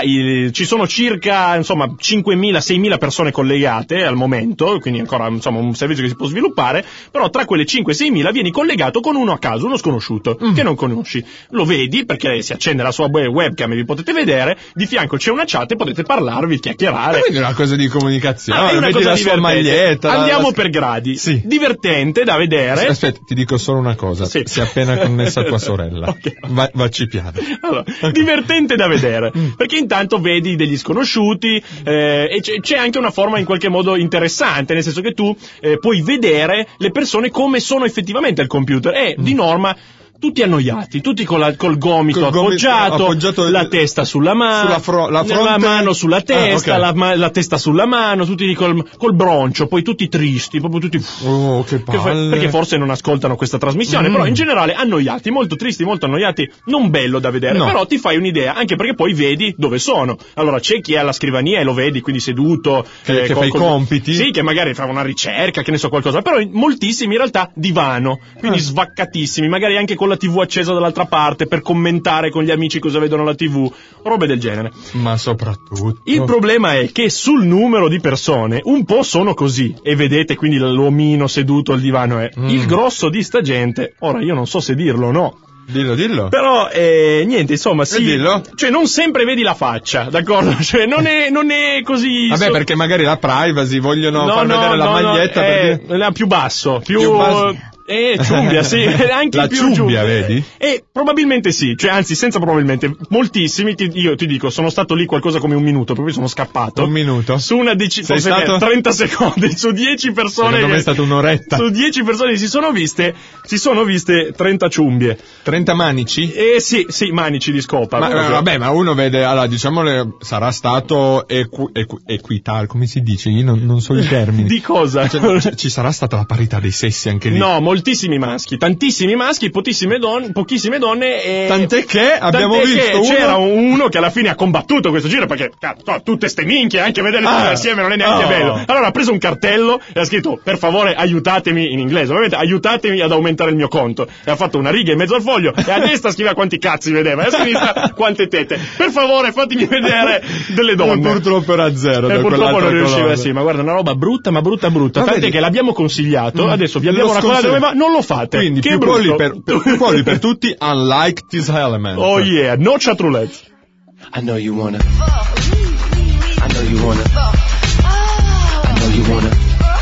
Ci sono circa 5.000-6.000 persone collegate al momento, quindi ancora un servizio che si può sviluppare, però tra quelle 5-6.000 vieni collegato con uno a caso, uno sconosciuto, che non conosci. Lo vedi perché si accende la sua webcam e vi potete vedere, di fianco c'è una chat e potete parlarvi, chiacchierare. Quindi è una cosa di comunicazione. È una vedi cosa la divertente. Sua maglietta. Andiamo per gradi. Sì. Divertente da vedere. Aspetta, ti dico solo una cosa. Sì. Si è appena connessa tua sorella. Okay. Vacci piano. Allora, divertente da vedere, perché intanto vedi degli sconosciuti e c'è anche una forma in qualche modo interessante, nel senso che tu puoi vedere le persone come sono effettivamente al computer e di norma tutti annoiati, tutti col gomito appoggiato, la testa sulla mano, la mano sulla testa, la testa sulla mano, tutti col broncio, poi tutti tristi, proprio tutti che palle. Perché forse non ascoltano questa trasmissione, però in generale annoiati, molto tristi, molto annoiati, non bello da vedere, però ti fai un'idea, anche perché poi vedi dove sono. Allora c'è chi è alla scrivania e lo vedi, quindi seduto, che fa i compiti. Sì, che magari fa una ricerca, che ne so qualcosa, però moltissimi in realtà divano, quindi svaccatissimi, magari anche con la TV accesa dall'altra parte per commentare con gli amici cosa vedono alla TV, robe del genere. Ma soprattutto il problema è che sul numero di persone un po' sono così, e vedete quindi l'uomino seduto al divano è il grosso di sta gente. Ora io non so se dirlo o no. Dillo. Però niente, insomma, sì. Dillo. Cioè non sempre vedi la faccia, d'accordo? Cioè non è così. Vabbè, perché magari la privacy vogliono far vedere la maglietta perché più basso, più ciumbia, sì, anche la più ciumbia, vedi? Probabilmente sì, cioè anzi senza probabilmente, moltissimi, io ti dico, sono stato lì qualcosa come un minuto, proprio sono scappato. Un minuto? Su una Sei stato? 30 secondi, su 10 persone. Secondo me è stata un'oretta. Su 10 persone si sono viste 30 ciumbie. 30 manici? Sì, manici di scopa. Ma uno vede, allora diciamole, sarà stato equital, come si dice? Io non so i termini. Di cosa? Cioè, ci sarà stata la parità dei sessi anche lì? No, moltissimi maschi, tantissimi maschi, pochissime donne e... Tant'è che abbiamo Tant'è visto che c'era uno che alla fine ha combattuto questo giro, perché cazzo, tutte ste minchie, anche vederle tutte assieme non è neanche bello. Allora ha preso un cartello e ha scritto: per favore aiutatemi, in inglese ovviamente, aiutatemi ad aumentare il mio conto, e ha fatto una riga in mezzo al foglio, e a destra scriveva quanti cazzi vedeva e a sinistra quante tette. Per favore fatemi vedere delle donne. Purtroppo era zero. E purtroppo non riusciva, sì, ma guarda, una roba brutta. Tant'è che l'abbiamo consigliato, adesso vi abbiamo raccontato dove va, non lo fate. Quindi che più polli per tutti, unlike this element. Oh yeah, no chat roulette. I know you wanna. I know you wanna. I know you wanna.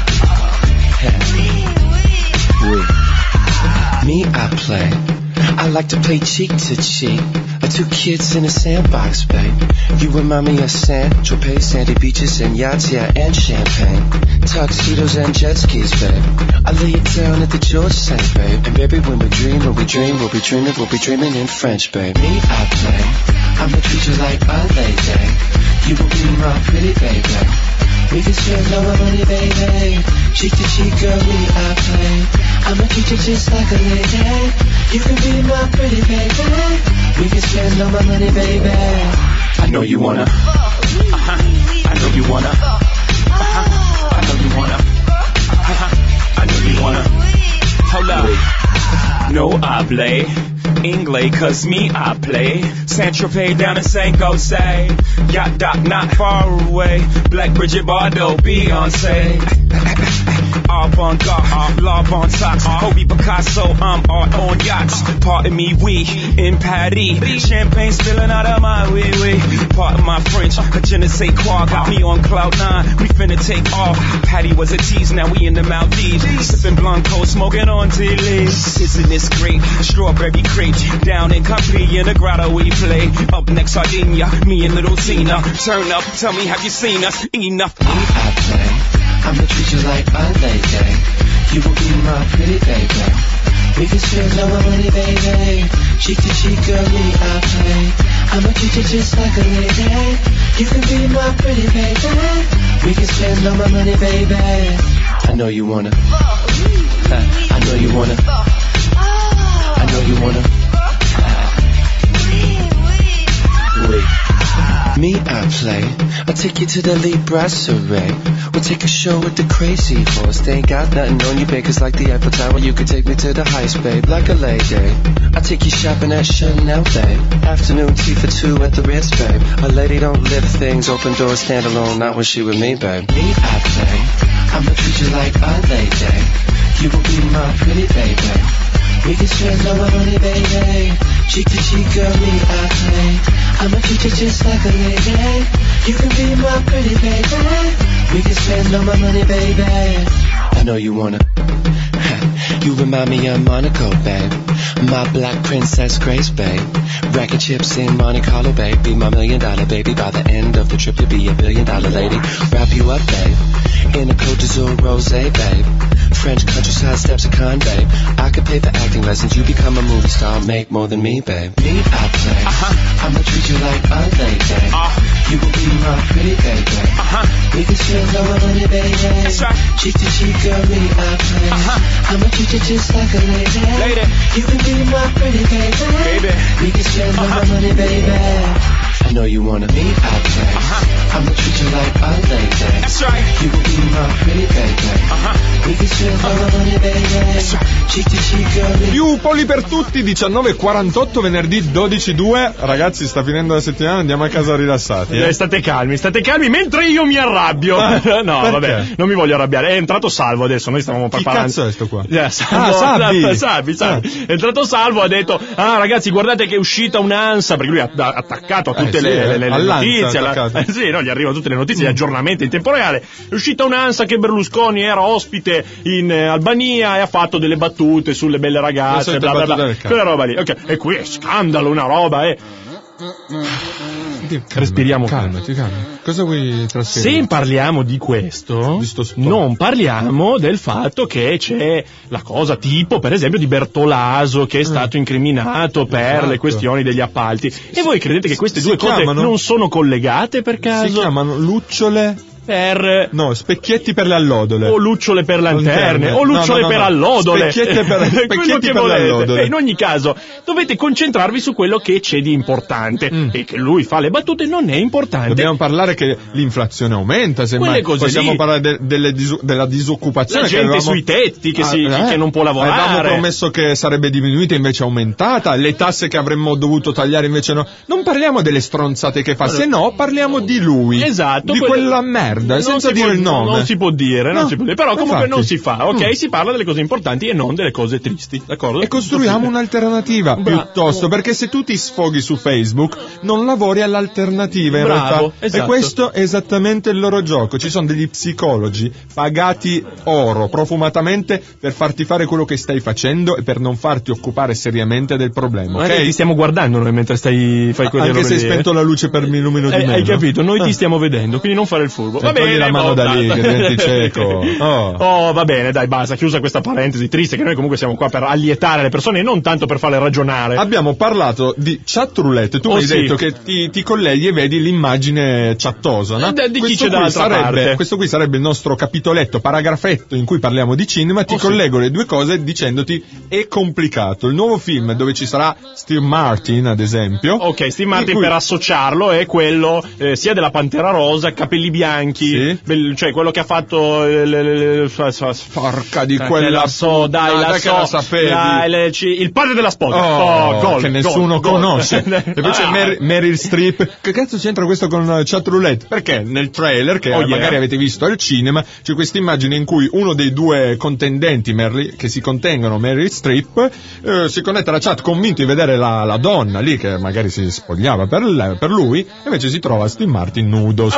Me, I play. I like to play cheek to cheek. Two kids in a sandbox, babe. You remind me of Saint-Tropez, sandy beaches and yachts, yeah, and champagne. Tuxedos and jet skis, babe. I lay it down at the George St, babe. And baby, when we dream, we'll be dreaming in French, babe. Me, I play. I'ma treat you like a lady. You will be my pretty baby. We can spend all my money, baby. Cheek to cheek, girl, me, I play. I'ma treat you just like a lady. You can be my pretty baby. We can spend all my money, baby. I know you wanna. I know you wanna. I know you wanna. I know you wanna. Hold up. No, I play English, cause me, I play Saint-Tropez down in St. Jose. Yacht dock not far away. Black Bridget Bardot, Beyonce. Avant-garde, love on socks. Kobe Picasso, I'm art on yachts. Pardon me, we in Paris. Champagne spilling out of my wee-wee. Pardon my French, je ne sais quoi. Got me on cloud nine, we finna take off. Patty was a tease, now we in the Maldives. Sipping Blanco, smoking on tea leaves. Isn't this great? Strawberry crate. Down in Capri, in the grotto we play. Up next Sardinia, me and little Tina. Turn up, tell me have you seen us? Enough. I play. I'ma treat you like a lady. You will be my pretty baby. We can spend all my money, baby. Cheek to cheek, girl, me, I play. I'ma treat you just like a lady. You can be my pretty baby. We can spend all my money, baby. I know you wanna. I know you wanna. I know you wanna. Me, I play. I'll take you to the Lee Brasserie. We'll take a show with the Crazy Horse. They ain't got nothing on you, babe, 'cause like the Eiffel Tower, you could take me to the heist, babe, like a lady. I'll take you shopping at Chanel, babe. Afternoon tea for two at the Ritz, babe. A lady don't live things, open doors, stand alone, not when she with me, babe. Me, I play. I'ma treat you like a lady. You will be my pretty baby. We can spend all my money, baby. Cheek to cheek, girl, me, I play. I'ma treat you just like a lady. You can be my pretty baby. We can spend all my money, baby. I know you wanna. You remind me of Monaco, babe. My black princess Grace, babe. Racking chips in Monte Carlo, babe. Be my $1 million baby. By the end of the trip, you'll be $1 billion lady. Wrap you up, babe. In a Côte d'Azur rosé, babe. French countryside steps a con, babe. I could pay for acting lessons. You become a movie star, make more than me, babe. Me, I play. I'ma treat you like a lady. You will be my pretty baby. We can spend all my money, baby. Cheek to cheek, girl, me, I play. I'ma treat you just like a lady. You can be my pretty baby. We can spend all my money, baby. I know you wanna. Me, I play. I'ma treat you like a lady. That's right. You will be my pretty baby. We can spend all my money, baby. Cheek to cheek, girl. Più polli per tutti, 19:48, venerdì 12/2. Ragazzi, sta finendo la settimana, andiamo a casa rilassati. State calmi, mentre io mi arrabbio. No, perché? Vabbè, non mi voglio arrabbiare. È entrato Salvo adesso, noi stavamo parlando. Chi cazzo è sto qua? Sabbi. È entrato Salvo, ha detto: ragazzi, guardate che è uscita un'ANSA, perché lui ha attaccato a tutte le notizie. Sì, no, gli arrivano tutte le notizie, gli aggiornamenti in tempo reale. È uscita un'ANSA che Berlusconi era ospite in Albania e ha fatto delle battute sulle belle ragazze, bla bla bla. Quella roba lì. Ok, e qui è scandalo, una roba, Respiriamo. Calmati. Cosa vuoi trasferire? Se parliamo di questo, non parliamo del fatto che c'è la cosa tipo, per esempio, di Bertolaso che è stato incriminato per le questioni degli appalti. E voi credete che queste due cose non sono collegate per caso? Si chiamano lucciole per... No, specchietti per le allodole. O lucciole per lanterne, o lucciole per allodole. Specchietti per le allodole. In ogni caso, dovete concentrarvi su quello che c'è di importante. E che lui fa le battute non è importante. Dobbiamo parlare che l'inflazione aumenta, semmai. Possiamo parlare della disoccupazione. La gente sui tetti che non può lavorare. Avevamo promesso che sarebbe diminuita, invece è aumentata. Le tasse che avremmo dovuto tagliare, invece no. Non parliamo delle stronzate che fa, se no parliamo di lui. Esatto. Di quella merda, senza dire il nome. Non si può dire, no, però comunque non si fa, ok? Si parla delle cose importanti e non delle cose tristi, d'accordo? E costruiamo un'alternativa piuttosto, perché se tu ti sfoghi su Facebook non lavori all'alternativa in realtà. Esatto. E questo è esattamente il loro gioco. Ci sono degli psicologi pagati oro profumatamente per farti fare quello che stai facendo e per non farti occupare seriamente del problema, ok? Ti stiamo guardando noi mentre fai quelle anche se hai spento la luce per mi illumino di meno. Hai capito? Noi ti stiamo vedendo, quindi non fare il furbo. Va bene, togli la mano da lì che diventi cieco. Oh, va bene, dai, basta, chiusa questa parentesi triste, che noi comunque siamo qua per allietare le persone e non tanto per farle ragionare. Abbiamo parlato di chat roulette, tu mi hai detto che ti colleghi e vedi l'immagine chattosa, no? Di chi c'è dall'altra parte. Questo qui sarebbe il nostro capitoletto, paragrafetto in cui parliamo di cinema, ti collego le due cose dicendoti è complicato. Il nuovo film dove ci sarà Steve Martin, ad esempio. Ok, Steve Martin per associarlo è quello sia della Pantera Rosa, capelli bianchi, cioè quello che ha fatto porca di quella dai, che la sapevi. Il padre della sposa. Gol, che nessuno conosce. E poi c'è Meryl Streep. Che cazzo c'entra questo con chat roulette? Perché nel trailer, che magari avete visto al cinema, c'è questa immagine in cui uno dei due contendenti che si contengono, Meryl Streep, si connette alla chat convinto di vedere la donna lì che magari si spogliava per lui, e invece si trova Steve Martin nudo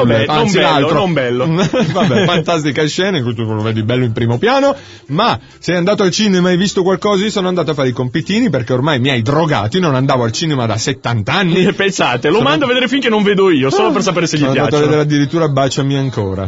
non bello. Vabbè, fantastica scena in cui tu lo vedi bello in primo piano. Ma sei andato al cinema e hai visto qualcosa? Io sono andato a fare i compitini perché ormai mi hai drogati, non andavo al cinema da 70 anni. Pensate, lo mando a vedere finché non vedo io, solo per sapere se gli piace. Sono andato a vedere addirittura Baciami ancora.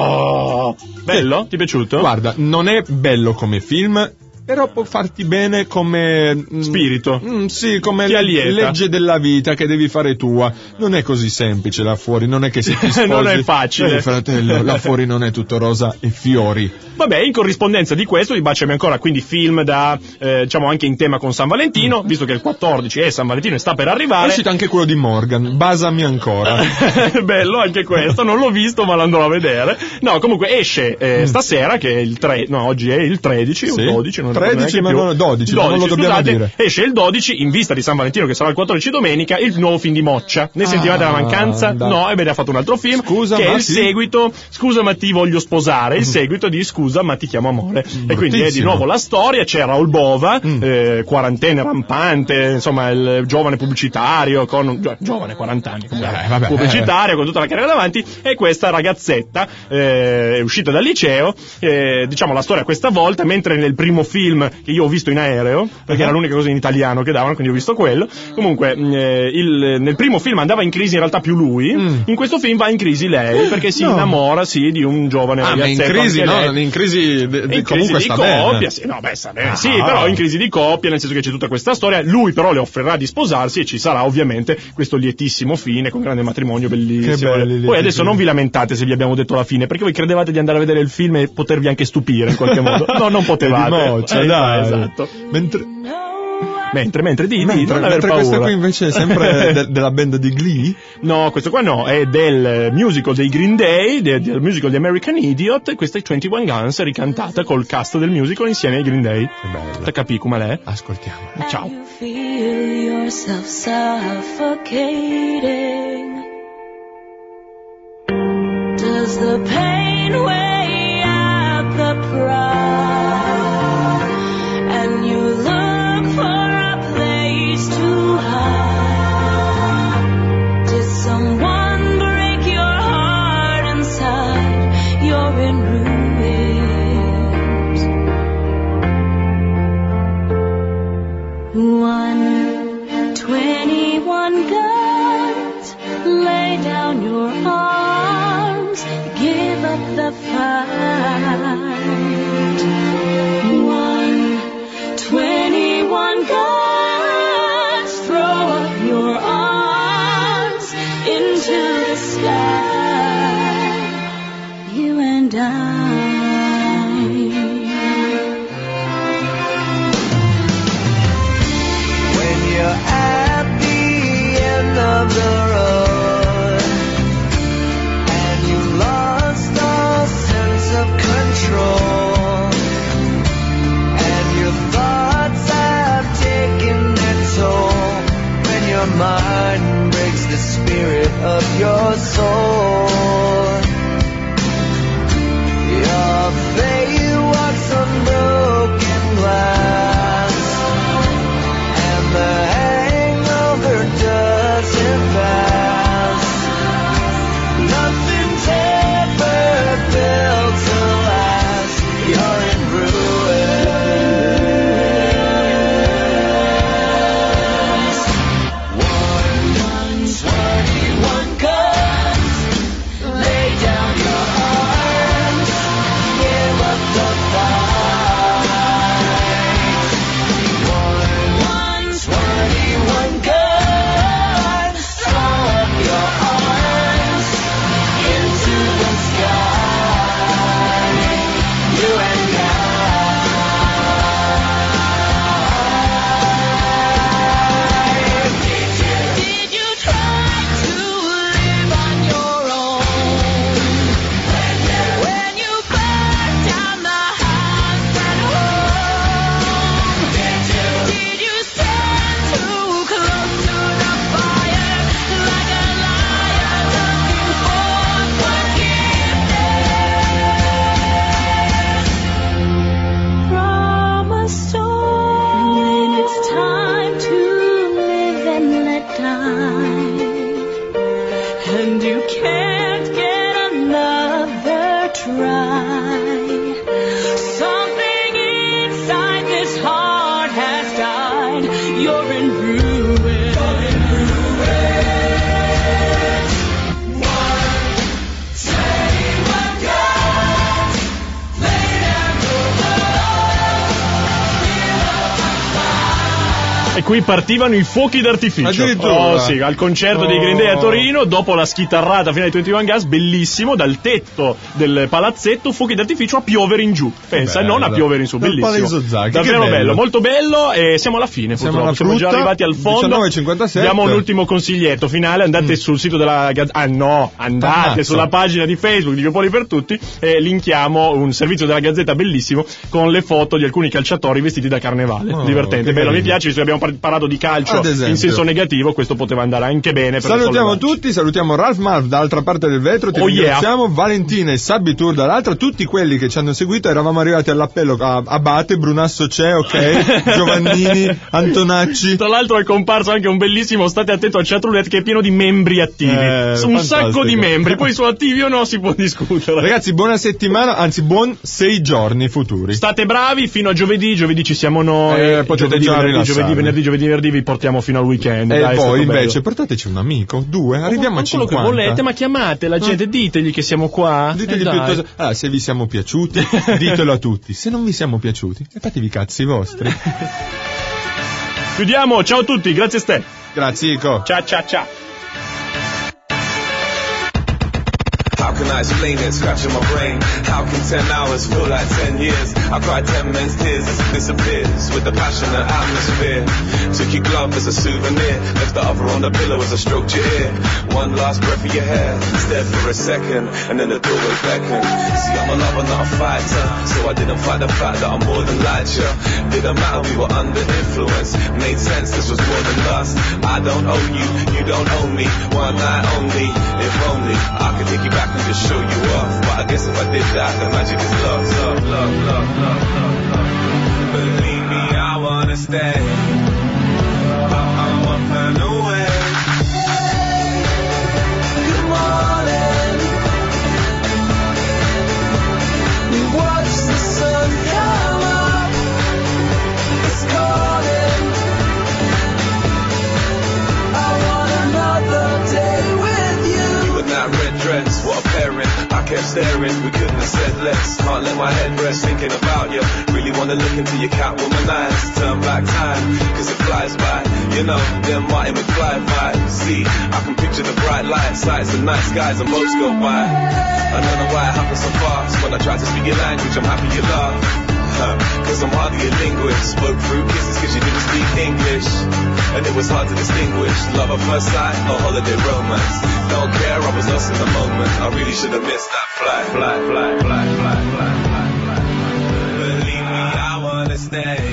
No! Bello? Ti è piaciuto? Guarda, non è bello come film, però può farti bene come spirito. Sì, come legge della vita che devi fare tua. Non è così semplice là fuori, non è che se ti sposi non è facile. Fratello, là fuori non è tutto rosa e fiori. Vabbè, in corrispondenza di questo, di Baciami ancora, quindi film da diciamo anche in tema con San Valentino, visto che il 14 è San Valentino e sta per arrivare. È uscito anche quello di Morgan, Basami ancora. Bello anche questo, non l'ho visto ma l'andrò a vedere. No, comunque esce stasera, che è il 3, no, oggi è il 13 o 12, non 13, ma non 12, non lo dobbiamo dire. Esce il 12, in vista di San Valentino, che sarà il 14 domenica, il nuovo film di Moccia. Ne sentivate la mancanza? Dai. No, ebbene ha fatto un altro film, che è il seguito, Scusa ma ti voglio sposare, il seguito di Scusa ma ti chiamo amore. E quindi è di nuovo la storia, c'è Raul Bova, quarantenne rampante, insomma il giovane pubblicitario, giovane 40 anni, pubblicitario, con tutta la carriera davanti, e questa ragazzetta è uscita dal liceo, diciamo la storia questa volta, mentre nel primo film che io ho visto in aereo, perché era l'unica cosa in italiano che davano, quindi ho visto quello. Comunque nel primo film andava in crisi in realtà più lui, in questo film va in crisi lei, perché si innamora di un giovane ragazzetto. Ma in crisi, no? In crisi comunque sta coppia, bene. Sta bene, però in crisi di coppia, nel senso che c'è tutta questa storia. Lui però le offrirà di sposarsi e ci sarà ovviamente questo lietissimo fine con grande matrimonio bellissimo. Poi adesso non vi lamentate se vi abbiamo detto la fine, perché voi credevate di andare a vedere il film e potervi anche stupire in qualche modo. No, non potevate. Dai. Esatto. Mentre paura. Questo qui invece è sempre della band di Glee? No, questo qua no, è del musical dei Green Day, del musical di American Idiot, e questa è 21 Guns ricantata col cast del musical insieme ai Green Day. Che bello. Te capì com'è lei? Ascoltiamo. Ciao. You feel yourself suffocating. Does the pain weigh out the pride? And you look for a place to hide. Did someone break your heart inside? You're in ruins. 121 guns, lay down your arms, give up the fight. 121 guns, throw up your arms into the sky. E qui partivano i fuochi d'artificio. Addirittura? Oh sì, al concerto dei Green Day a Torino, dopo la schitarrata finale di 21 Gas, bellissimo, dal tetto del palazzetto, fuochi d'artificio a piovere in giù. Pensa, non a piovere in su, Dal bellissimo. Palazzo Zacchi, Davvero che bello. molto bello, e siamo alla fine, Siamo purtroppo. alla Siamo già frutta, arrivati al fondo. 19:57. Diamo un ultimo consiglietto finale, andate sul sito della Gazzetta. Andate Ammazza. sulla pagina di Facebook di Viopoli per tutti e linkiamo un servizio della Gazzetta bellissimo con le foto di alcuni calciatori vestiti da carnevale. Divertente, che bello, mi carino. piace, visto che abbiamo parlato di calcio Ad esempio. in senso negativo, questo poteva andare anche bene per Salutiamo sollevarci. tutti, salutiamo Ralph Marv dall'altra parte del vetro, ti Oh, ringraziamo, Valentina e Sabitur dall'altra, tutti quelli che ci hanno seguito. Eravamo arrivati all'appello a Abate, Brunasso c'è, ok, Giovannini, Antonacci. Tra l'altro è comparso anche un bellissimo, state attento al chatroulette che è pieno di membri attivi, un fantastico. sacco di membri, poi sono attivi o no si può discutere. Ragazzi, buona settimana, anzi buon 6 giorni futuri. State bravi fino a giovedì ci siamo noi, potete già rilassarvi. venerdì vi portiamo fino al weekend. E dai, è stato poi bello. invece portateci un amico, 2, arriviamo a quello 50. che volete, ma chiamate la gente, ditegli che siamo qua. Ditegli dai. piuttosto, se vi siamo piaciuti, ditelo a tutti. Se non vi siamo piaciuti, fatevi i cazzi vostri. Chiudiamo, ciao a tutti, grazie Ste. Grazie Ico. Ciao. How can I explain it? Scratching my brain. How can 10 hours feel like 10 years? I cried 10 men's tears as it disappears with the passionate atmosphere. Took your glove as a souvenir. Left the other on the pillow as I stroked your ear. One last breath of your hair. Stared for a second and then the doorway beckoned. See, I'm a lover, not a fighter. So I didn't fight the fact that I'm more than like you. Didn't matter, we were under influence. Made sense, this was more than lust. I don't owe you, you don't owe me. One night only, if only I could take you back and just show you off. But I guess if I did that, the magic is love. Believe me, I wanna stay. But I'm one fan away. Good morning. We watch the sun come up. It's calling. I want another day with you. You in that red dress, what a pairing. I kept staring, we couldn't have said less. Can't let my head rest thinking about you. Really wanna look into your Catwoman eyes. Turn back time, cause it flies by. You know, them Martin McFly vibes. See, I can picture the bright lights, sights and night skies and boats go by. I don't know why it happens so fast. When I try to speak your language, I'm happy you laugh. Cause I'm hardly a linguist. Spoke through kisses cause you didn't speak English. And it was hard to distinguish love at first sight or holiday romance. Don't care, I was lost in the moment. I really should have missed that flight. Believe me, I wanna stay.